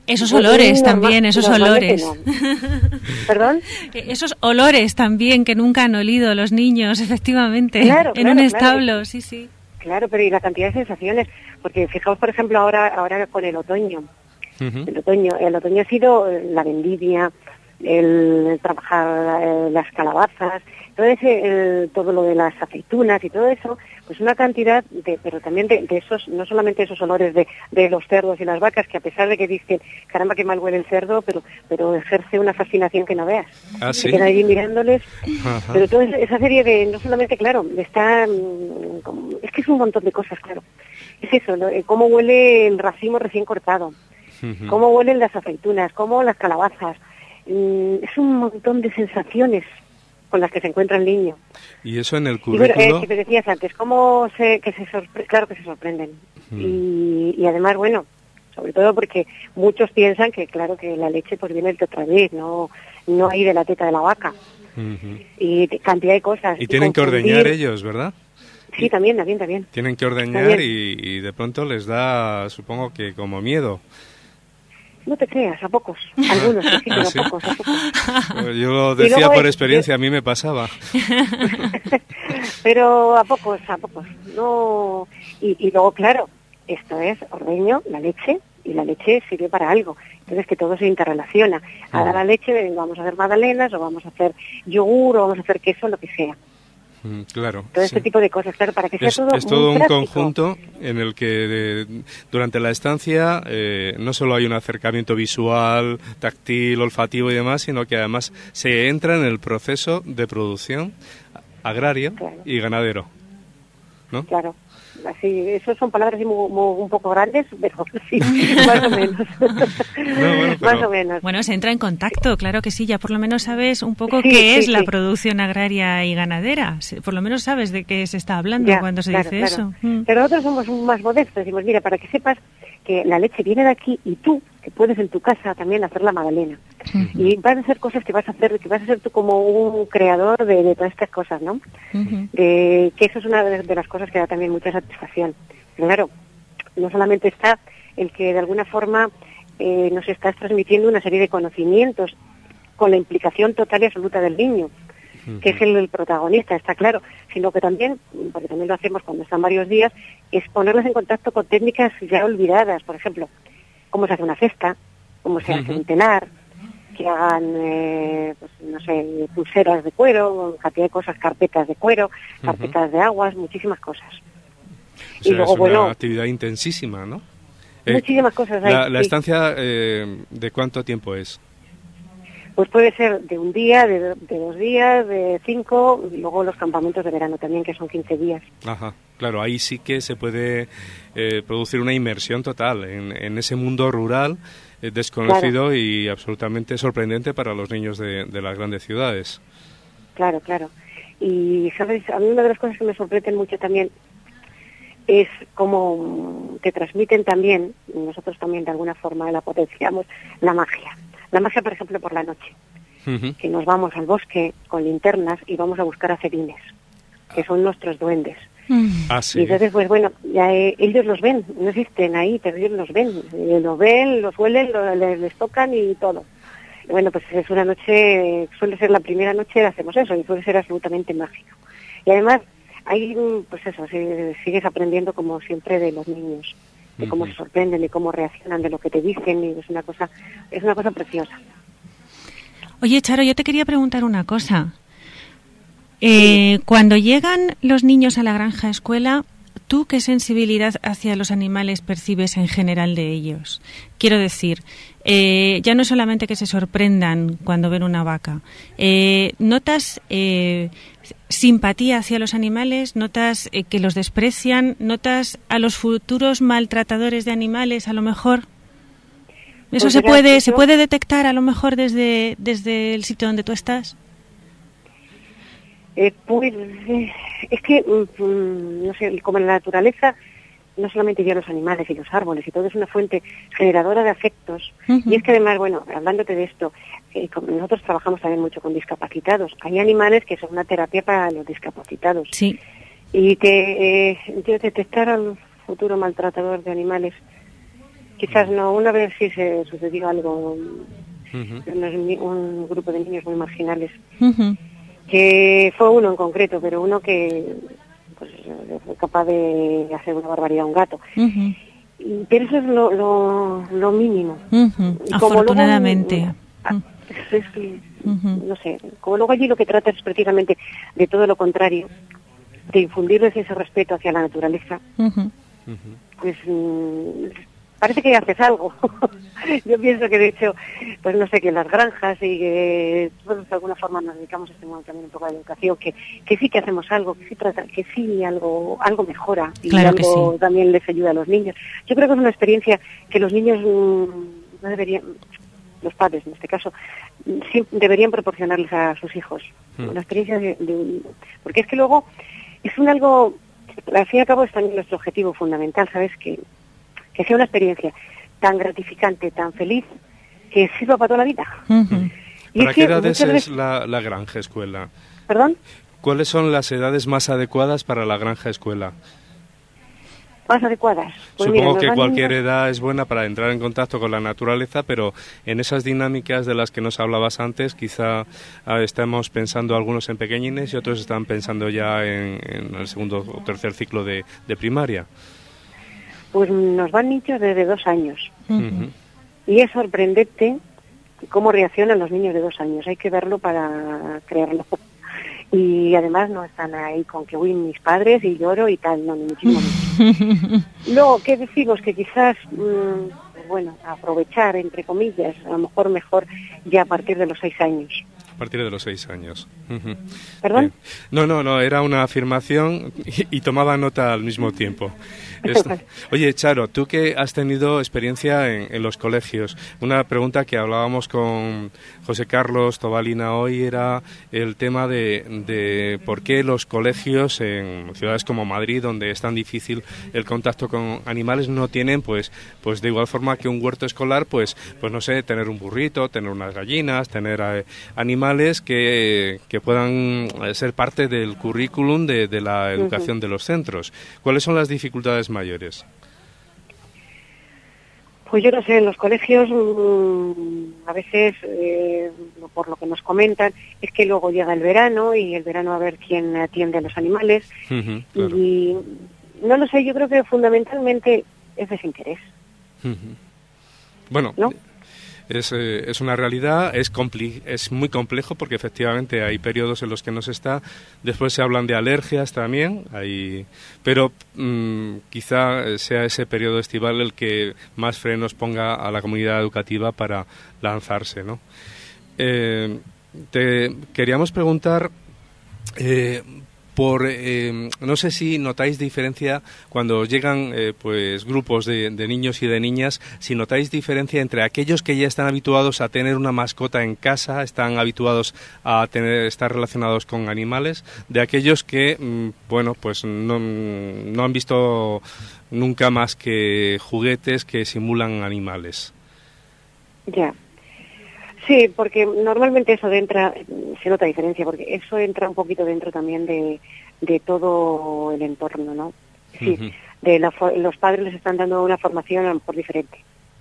Esos Pues olores normal, también, esos normalmente olores. no. ¿Perdón? Esos olores también que nunca han olido los niños, efectivamente, Claro, en claro, un claro. establo, sí, sí. Claro, pero y la cantidad de sensaciones, porque fijaos, por ejemplo, ahora ahora con el otoño. Ujú. El otoño, el otoño ha sido eh, la vendimia, el trabajar eh, las calabazas, todo ese, el- todo lo de las aceitunas y todo eso, pues una cantidad de, pero también de, de esos, no solamente esos olores de, de los cerdos y las vacas, que a pesar de que dicen, caramba, que mal huele el cerdo, pero, pero ejerce una fascinación que no veas. ¿Ah, Se sí? queda allí mirándoles, Ajá. pero toda esa esa serie de, no solamente, claro, está, mm, como- es que es un montón de cosas, claro. Es eso, ¿no? Eh, cómo huele el racimo recién cortado, Ujú. cómo huelen las aceitunas, cómo las calabazas. Mm, es un montón de sensaciones con las que se encuentra el niño. Y eso en el Y bueno, currículo. eh, que te decías antes, cómo se, que se sorpre- claro que se sorprenden. Mm. Y, y además, bueno, sobre todo porque muchos piensan que, claro, que la leche pues viene de otra vez, no, no hay de la teta de la vaca. Ujú. Y te- cantidad de cosas. Y tienen que confundir- ordeñar ellos, ¿verdad? Sí, también, también, también. Tienen que ordeñar También. y, y de pronto les da, supongo que como miedo. No te creas, a pocos. Algunos, sí, pero ¿Ah, a sí? pocos, a pocos. Yo lo Y decía luego por es- experiencia, a mí me pasaba. Pero a pocos, a pocos. No. Y, y luego, claro, esto es ordeño, la leche, y la leche sirve para algo. Entonces que todo se interrelaciona. Ahora la leche, vamos a hacer magdalenas, o vamos a hacer yogur, o vamos a hacer queso, lo que sea. Mm, Claro. Todo sí. este tipo de cosas, claro, para que sea Es, todo es todo muy un práctico. conjunto en el que de- durante la estancia eh, no solo hay un acercamiento visual, táctil, olfativo y demás, sino que además se entra en el proceso de producción agrario Claro. y ganadero, ¿no? Claro. Así, eso son palabras así muy- muy- un poco grandes, pero sí, más o menos. bueno, pero- Más o menos. Bueno, se entra en contacto, claro que sí, ya por lo menos sabes un poco Sí, qué sí, es la sí. producción agraria y ganadera. Se- Por lo menos sabes de qué se está hablando Ya, cuando se claro, dice claro. eso. Mm. Pero nosotros somos más modestos, decimos, mira, para que sepas que la leche viene de aquí y tú, que puedes en tu casa también hacer la magdalena. Y van a ser cosas que vas a hacer, que vas a ser tú como un creador de, de todas estas cosas, ¿no? Ujú. De, que eso es una de, de las cosas que da también mucha satisfacción. Pero claro, no solamente está el que de alguna forma eh, nos estás transmitiendo una serie de conocimientos con la implicación total y absoluta del niño, que es el, el protagonista, está claro, sino que también, porque también lo hacemos cuando están varios días, es ponerlos en contacto con técnicas ya olvidadas, por ejemplo, cómo se hace una cesta, cómo se hace Ujú. un telar, que hagan, eh, pues, no sé, pulseras de cuero, cantidad de cosas, carpetas de cuero, carpetas de aguas, muchísimas cosas. O sea, y luego, es una bueno, actividad intensísima, ¿no? Eh, muchísimas cosas hay. La, la sí. estancia, eh, ¿de cuánto tiempo es? Pues puede ser de un día, de, de dos días, de cinco, y luego los campamentos de verano también, que son quince días. Ajá, claro, ahí sí que se puede eh, producir una inmersión total en, en ese mundo rural eh, desconocido y absolutamente sorprendente para los niños de, de las grandes ciudades. Claro, claro. Y, ¿sabes? A mí una de las cosas que me sorprenden mucho también es cómo te transmiten también, y nosotros también de alguna forma la potenciamos, la magia. La magia, por ejemplo, por la noche, Ujú. que nos vamos al bosque con linternas y vamos a buscar a cerines, que son nuestros duendes. Mm. Ah, Y sí. entonces, pues bueno, ya, eh, ellos los ven, no existen ahí, pero ellos los ven. Eh, los ven, los huelen, lo- les, les tocan y todo. Y bueno, pues es una noche, suele ser la primera noche que hacemos eso y suele ser absolutamente mágico. Y además, ahí, mm, pues eso, si- sigues aprendiendo como siempre de los niños, de cómo Ujú. se sorprenden, de cómo reaccionan, de lo que te dicen, y es una cosa, es una cosa preciosa. Oye, Charo, yo te quería preguntar una cosa. Eh, cuando llegan los niños a la granja escuela, ¿tú qué sensibilidad hacia los animales percibes en general de ellos? Quiero decir, eh, ya no solamente que se sorprendan cuando ven una vaca, eh, ¿notas eh, simpatía hacia los animales? ¿Notas eh, que los desprecian? ¿Notas a los futuros maltratadores de animales a lo mejor? ¿Eso Pues se verás, puede, yo- se puede detectar a lo mejor desde, desde el sitio donde tú estás? Eh, pues eh, es que, mm, mm, no sé, como en la naturaleza, no solamente ya los animales y los árboles y todo es una fuente generadora de afectos. Ujú. Y es que además, bueno, hablándote de esto, eh, como nosotros trabajamos también mucho con discapacitados. Hay animales que son una terapia para los discapacitados. Sí. Y que eh, yo detectar al futuro maltratador de animales Quizás no, una vez sí se sucedió algo, Uh-huh. un, un grupo de niños muy marginales, Ujú. que fue uno en concreto, pero uno que pues, fue capaz de hacer una barbaridad a un gato. Ujú. Y- Pero eso es lo, lo, lo mínimo. Ujú. Y como luego, Afortunadamente. ah, es que, Ujú. no sé, como luego allí lo que trata es precisamente de todo lo contrario, de infundirles ese respeto hacia la naturaleza, Ujú. Uh-huh. pues mm, parece que haces algo. Yo pienso que de hecho, pues no sé, que las granjas y que todos de alguna forma nos dedicamos a este modo también un poco a la educación, que, que sí que hacemos algo, que sí trata, que sí algo, algo mejora y Claro que algo sí. también les ayuda a los niños. Yo creo que es una experiencia que los niños mm, no deberían, los padres en este caso, mm, sí deberían proporcionarles a sus hijos. Mm. Una experiencia de, de- porque es que luego es un algo, al fin y al cabo es también nuestro objetivo fundamental, ¿sabes? Que, que sea una experiencia tan gratificante, tan feliz, que sirva para toda la vida. Ujú. Y ¿Para es qué que edades muchas es veces- la, la granja escuela? ¿Perdón? ¿Cuáles son las edades más adecuadas para la granja escuela? Más adecuadas. Pues mira, Supongo nos que van cualquier niños- edad es buena para entrar en contacto con la naturaleza, pero en esas dinámicas de las que nos hablabas antes, quizá ah, estamos pensando algunos en pequeñines y otros están pensando ya en, en el segundo o tercer ciclo de, de primaria. Pues nos van niños desde dos años. Ujú. Y es sorprendente cómo reaccionan los niños de dos años. Hay que verlo para creerlo. Y además no están ahí con que, uy, mis padres y lloro y tal, no, ni muchísimo menos. Luego, ¿qué decimos? Que quizás, mmm, pues bueno, aprovechar, entre comillas, a lo mejor mejor ya a partir de los seis años. A partir de los seis años. Ujú. ¿Perdón? Bien. No, no, no, era una afirmación y, y tomaba nota al mismo tiempo. Esto- Oye, Charo, tú que has tenido experiencia en, en los colegios, una pregunta que hablábamos con José Carlos Tobalina hoy era el tema de, de por qué los colegios en ciudades como Madrid, donde es tan difícil el contacto con animales, no tienen, pues, pues de igual forma que un huerto escolar, pues, pues no sé, tener un burrito, tener unas gallinas, tener eh, animales que, que puedan eh, ser parte del currículum de, de la educación de los centros. ¿Cuáles son las dificultades mayores? Pues yo no sé, en los colegios mmm, a veces, eh, por lo que nos comentan, es que luego llega el verano y el verano a ver quién atiende a los animales. Ujú, claro. Y no lo sé, yo creo que fundamentalmente es desinterés. Ujú. Bueno, ¿No? es, eh, es una realidad, es, compli- es muy complejo porque efectivamente hay periodos en los que no se está, después se hablan de alergias también, hay, pero mm, quizá sea ese periodo estival el que más frenos ponga a la comunidad educativa para lanzarse, ¿no? Eh, te queríamos preguntar eh, por eh, no sé si notáis diferencia cuando llegan eh, pues grupos de, de niños y de niñas, si notáis diferencia entre aquellos que ya están habituados a tener una mascota en casa, están habituados a tener estar relacionados con animales, de aquellos que mm, bueno, pues no, no han visto nunca más que juguetes que simulan animales. Ya. Sí, porque normalmente eso de entra, se nota diferencia, porque eso entra un poquito dentro también de, de todo el entorno, ¿no? Sí, Ujú. de la, fo- los padres les están dando una formación a lo mejor diferente.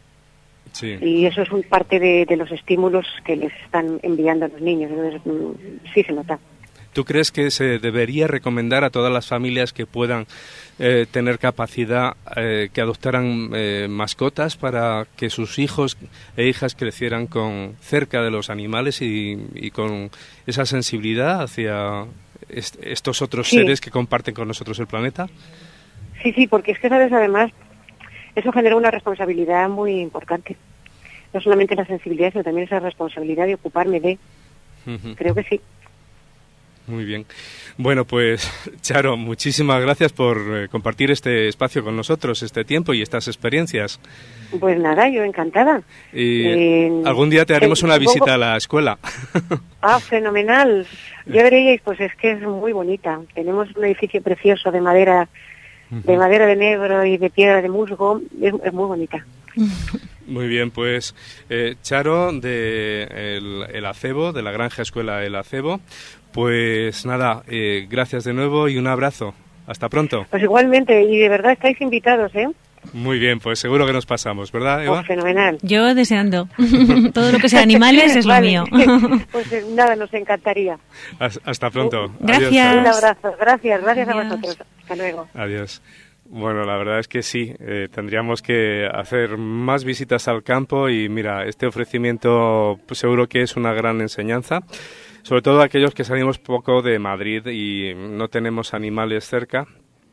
Sí. Y eso es un parte de, de los estímulos que les están enviando a los niños. Entonces, mm, sí se nota. ¿Tú crees que se debería recomendar a todas las familias que puedan eh, tener capacidad eh, que adoptaran eh, mascotas para que sus hijos e hijas crecieran con cerca de los animales y, y con esa sensibilidad hacia est- estos otros Sí. seres que comparten con nosotros el planeta? Sí, sí, porque es que, ¿sabes? Además, eso genera una responsabilidad muy importante. No solamente la sensibilidad, sino también esa responsabilidad de ocuparme de... Ujú. Creo que sí. Muy bien. Bueno, pues Charo, muchísimas gracias por eh, compartir este espacio con nosotros, este tiempo y estas experiencias. Pues nada, yo encantada. Y Eh, algún día te haremos eh, una supongo- visita a la escuela. Ah, fenomenal. Ya veréis, pues es que es muy bonita. Tenemos un edificio precioso de madera, de madera de negro y de piedra de musgo. Es, es muy bonita. Muy bien, pues eh, Charo de el, el Acebo, de la Granja Escuela El Acebo, pues nada, eh, gracias de nuevo y un abrazo. Hasta pronto. Pues igualmente, y de verdad estáis invitados, ¿eh? Muy bien, pues seguro que nos pasamos, ¿verdad, Eva? Pues fenomenal. Yo deseando. Todo lo que sea animales es Vale. lo mío. Pues eh, nada, nos encantaría. Hasta pronto. Gracias. Adiós, Un abrazo. Gracias, gracias Adiós. a vosotros. Hasta luego. Adiós. Bueno, la verdad es que sí, eh, tendríamos que hacer más visitas al campo y mira, este ofrecimiento pues, seguro que es una gran enseñanza, sobre todo aquellos que salimos poco de Madrid y no tenemos animales cerca.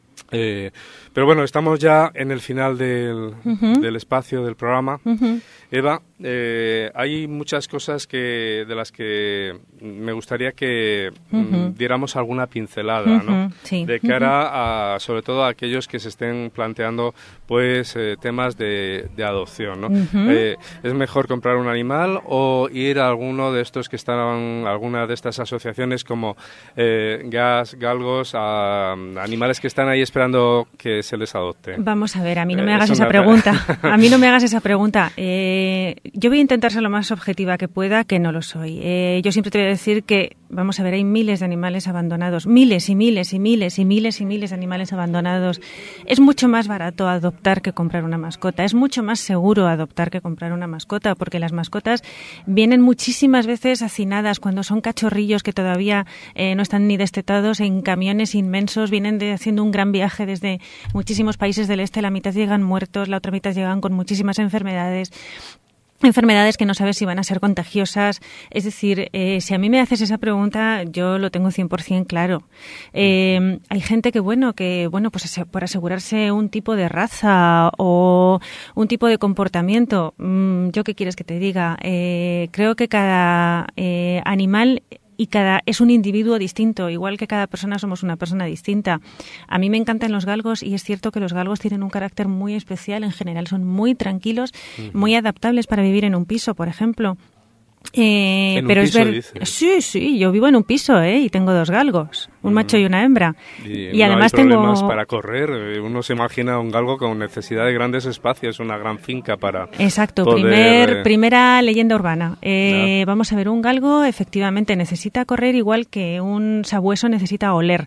Eh, pero bueno, estamos ya en el final del, Uh-huh. del espacio del programa. Uh-huh. Eva, eh, hay muchas cosas que de las que me gustaría que Uh-huh. mm, diéramos alguna pincelada, ¿no? Uh-huh, sí. De cara a, sobre todo a aquellos que se estén planteando, pues, eh, temas de, de adopción, ¿no? Uh-huh. Eh, ¿es mejor comprar un animal o ir a alguno de estos que están, alguna de estas asociaciones como eh, Gas, Galgos, a, a animales que están ahí esperando que se les adopte? Vamos a ver, a mí no Eh, me hagas es esa una- pregunta. A mí no me hagas esa pregunta. Eh, yo voy a intentar ser lo más objetiva que pueda, que no lo soy. Eh, yo siempre te voy a decir que, vamos a ver, hay miles de animales abandonados, miles y miles y miles y miles y miles de animales abandonados. Es mucho más barato adoptar que comprar una mascota. Es mucho más seguro adoptar que comprar una mascota, porque las mascotas vienen muchísimas veces hacinadas cuando son cachorrillos que todavía eh, no están ni destetados, en camiones inmensos, vienen de, haciendo un gran viaje desde muchísimos países del este, la mitad llegan muertos, la otra mitad llegan con muchísimas enfermedades. Enfermedades que no sabes si van a ser contagiosas. Es decir, eh, si a mí me haces esa pregunta, yo lo tengo cien por ciento claro. Eh, hay gente que, bueno, que bueno, pues ase- por asegurarse un tipo de raza o un tipo de comportamiento, mmm, ¿yo qué quieres que te diga? Eh, creo que cada eh, animal y cada es un individuo distinto, igual que cada persona somos una persona distinta. A mí me encantan los galgos y es cierto que los galgos tienen un carácter muy especial, en general son muy tranquilos, uh-huh. muy adaptables para vivir en un piso, por ejemplo. Eh, ¿En un pero piso, es ver, dices? sí, sí, yo vivo en un piso, ¿eh? Y tengo dos galgos, un Mm. macho y una hembra. Y, Y no además hay problemas tengo para correr. Eh, Uno se imagina un galgo con necesidad de grandes espacios, una gran finca para Exacto, poder, primer, eh, primera leyenda urbana. Eh, Ya. Vamos a ver, un galgo efectivamente necesita correr igual que un sabueso necesita oler.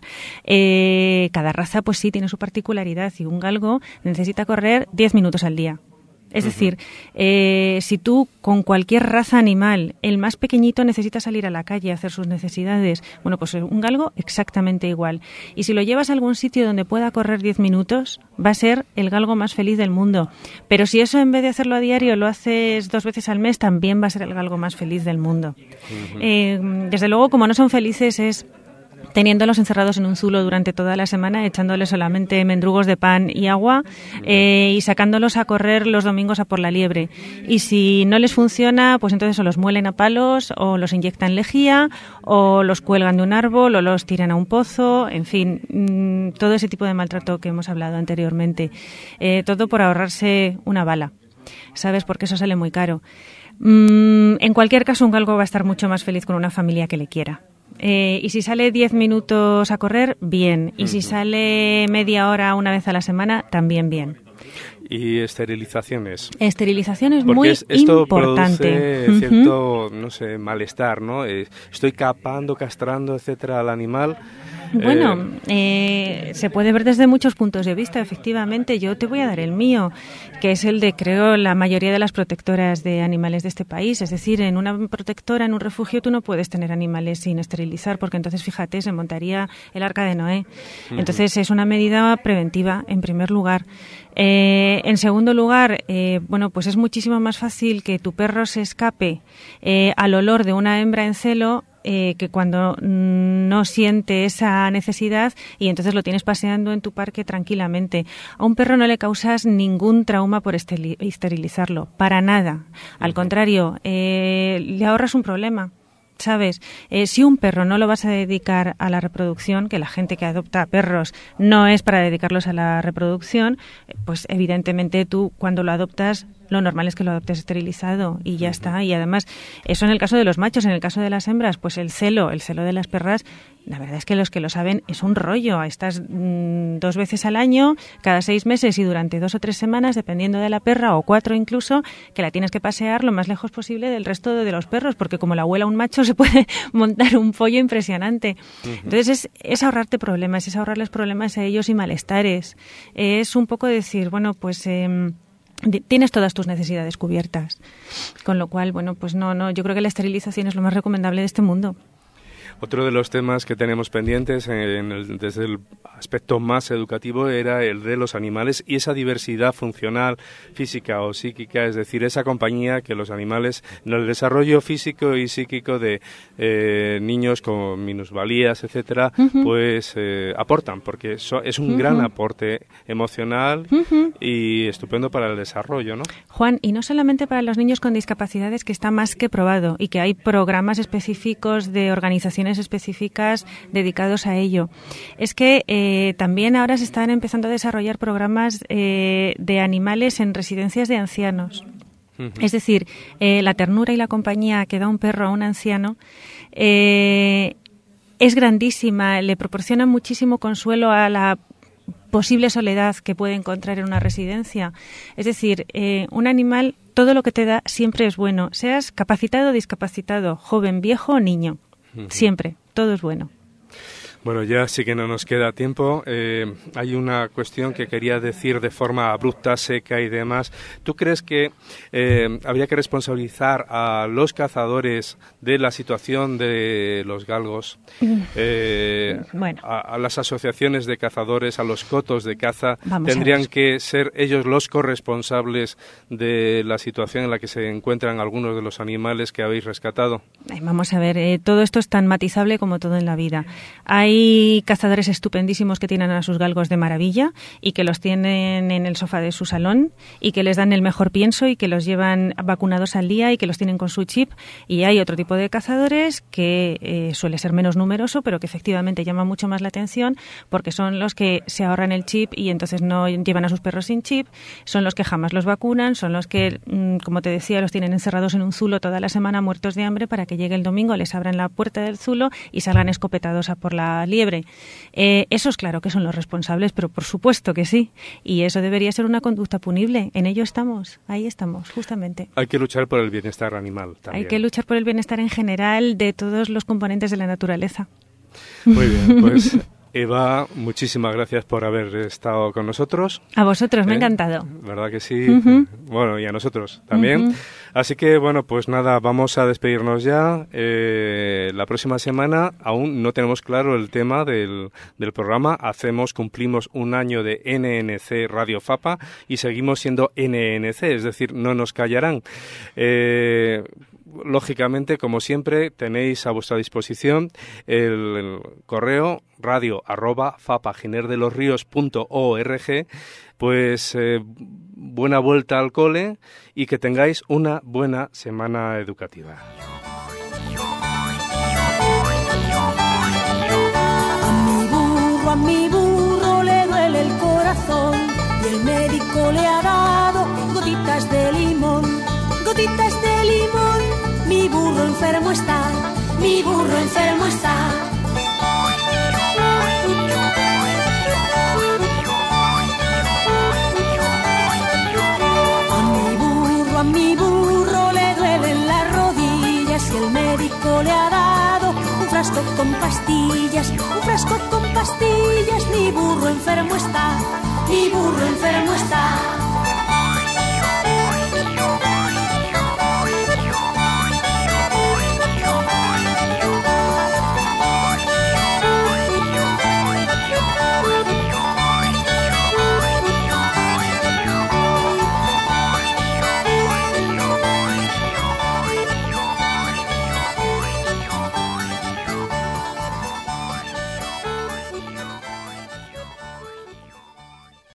Eh, cada raza pues sí tiene su particularidad y un galgo necesita correr diez minutos al día. Es Ujú. decir, eh, si tú con cualquier raza animal, el más pequeñito necesita salir a la calle a hacer sus necesidades, bueno, pues un galgo exactamente igual. Y si lo llevas a algún sitio donde pueda correr diez minutos, va a ser el galgo más feliz del mundo. Pero si eso en vez de hacerlo a diario lo haces dos veces al mes, también va a ser el galgo más feliz del mundo. Ujú. Eh, desde luego, como no son felices, es teniéndolos encerrados en un zulo durante toda la semana, echándoles solamente mendrugos de pan y agua eh, y sacándolos a correr los domingos a por la liebre. Y si no les funciona, pues entonces o los muelen a palos, o los inyectan lejía, o los cuelgan de un árbol, o los tiran a un pozo, en fin, mmm, todo ese tipo de maltrato que hemos hablado anteriormente. Eh, todo por ahorrarse una bala, ¿sabes? Porque eso sale muy caro. Mm, en cualquier caso, un galgo va a estar mucho más feliz con una familia que le quiera. Eh, y si sale diez minutos a correr, bien. Y si sale media hora una vez a la semana, también bien. Y esterilizaciones. Esterilización es Porque muy es- esto importante. produce Ujú. cierto, no sé, malestar, ¿no? Eh, estoy capando, castrando, etcétera, al animal. Bueno, Eh, eh, se puede ver desde muchos puntos de vista, efectivamente. Yo te voy a dar el mío, que es el de, creo, la mayoría de las protectoras de animales de este país. Es decir, en una protectora, en un refugio, tú no puedes tener animales sin esterilizar, porque entonces, fíjate, se montaría el arca de Noé. Entonces, es una medida preventiva, en primer lugar. Eh, en segundo lugar, eh, bueno, pues es muchísimo más fácil que tu perro se escape eh, al olor de una hembra en celo eh, que cuando mm, no siente esa necesidad y entonces lo tienes paseando en tu parque tranquilamente. A un perro no le causas ningún trauma por esteri- esterilizarlo, para nada. Al contrario, eh, le ahorras un problema. ¿Sabes? Eh, si un perro no lo vas a dedicar a la reproducción, que la gente que adopta perros no es para dedicarlos a la reproducción, eh, pues evidentemente tú cuando lo adoptas lo normal es que lo adoptes esterilizado y ya está. Y además, eso en el caso de los machos. En el caso de las hembras, pues el celo, el celo de las perras, la verdad es que los que lo saben es un rollo. Estás mmm, dos veces al año, cada seis meses y durante dos o tres semanas, dependiendo de la perra, o cuatro incluso, que la tienes que pasear lo más lejos posible del resto de los perros, porque como la huela un macho se puede montar un pollo impresionante. Uh-huh. Entonces es, es ahorrarte problemas, es ahorrarles problemas a ellos y malestares. Es un poco decir, bueno, pues... Eh, tienes todas tus necesidades cubiertas, con lo cual, bueno, pues no, no, yo creo que la esterilización es lo más recomendable de este mundo. Otro de los temas que tenemos pendientes en el, desde el aspecto más educativo era el de los animales y esa diversidad funcional, física o psíquica, es decir, esa compañía que los animales en el desarrollo físico y psíquico de eh, niños con minusvalías, etcétera, uh-huh. pues eh, aportan, porque so, es un uh-huh. gran aporte emocional uh-huh. y estupendo para el desarrollo, ¿no? Juan, y no solamente para los niños con discapacidades, que está más que probado y que hay programas específicos de organizaciones específicas dedicados a ello. Es que eh, también ahora se están empezando a desarrollar programas eh, de animales en residencias de ancianos. Uh-huh. Es decir, eh, la ternura y la compañía que da un perro a un anciano eh, es grandísima, le proporciona muchísimo consuelo a la posible soledad que puede encontrar en una residencia. Es decir, eh, un animal, todo lo que te da siempre es bueno, seas capacitado o discapacitado, joven, viejo o niño. Siempre, todo es bueno. Bueno, ya sí que no nos queda tiempo. Eh, hay una cuestión que quería decir de forma abrupta, seca y demás. ¿Tú crees que eh, habría que responsabilizar a los cazadores de la situación de los galgos? Eh, bueno. a, a las asociaciones de cazadores, a los cotos de caza, Vamos ¿tendrían que ser ellos los corresponsables de la situación en la que se encuentran algunos de los animales que habéis rescatado? Vamos a ver, eh, todo esto es tan matizable como todo en la vida. Hay Hay cazadores estupendísimos que tienen a sus galgos de maravilla y que los tienen en el sofá de su salón y que les dan el mejor pienso y que los llevan vacunados al día y que los tienen con su chip. Y hay otro tipo de cazadores que eh, suele ser menos numeroso, pero que efectivamente llama mucho más la atención porque son los que se ahorran el chip y entonces no llevan a sus perros sin chip, son los que jamás los vacunan, son los que, como te decía, los tienen encerrados en un zulo toda la semana muertos de hambre para que llegue el domingo, les abran la puerta del zulo y salgan escopetados a por la liebre. Eh, esos claro que son los responsables, pero por supuesto que sí. Y eso debería ser una conducta punible. En ello estamos, ahí estamos, justamente. Hay que luchar por el bienestar animal también. Hay que luchar por el bienestar en general de todos los componentes de la naturaleza. Muy bien, pues... Eva, muchísimas gracias por haber estado con nosotros. A vosotros, me ¿Eh? ha encantado. ¿Verdad que sí? Uh-huh. Bueno, y a nosotros también. Uh-huh. Así que, bueno, pues nada, vamos a despedirnos ya. Eh, la próxima semana aún no tenemos claro el tema del, del programa. Hacemos, cumplimos un año de N N C Radio Fapa y seguimos siendo N N C, es decir, no nos callarán. Eh... Lógicamente, como siempre, tenéis a vuestra disposición el, el correo radio arroba fapaginerdelosrios.org. Pues eh, buena vuelta al cole y que tengáis una buena semana educativa. A mi burro, a mi burro le duele el corazón y el médico le ha dado gotitas de limón, gotitas de limón. Mi burro enfermo está, mi burro enfermo está. A mi burro, a mi burro le duelen las rodillas y el médico le ha dado un frasco con pastillas, un frasco con pastillas. Mi burro enfermo está, mi burro enfermo está.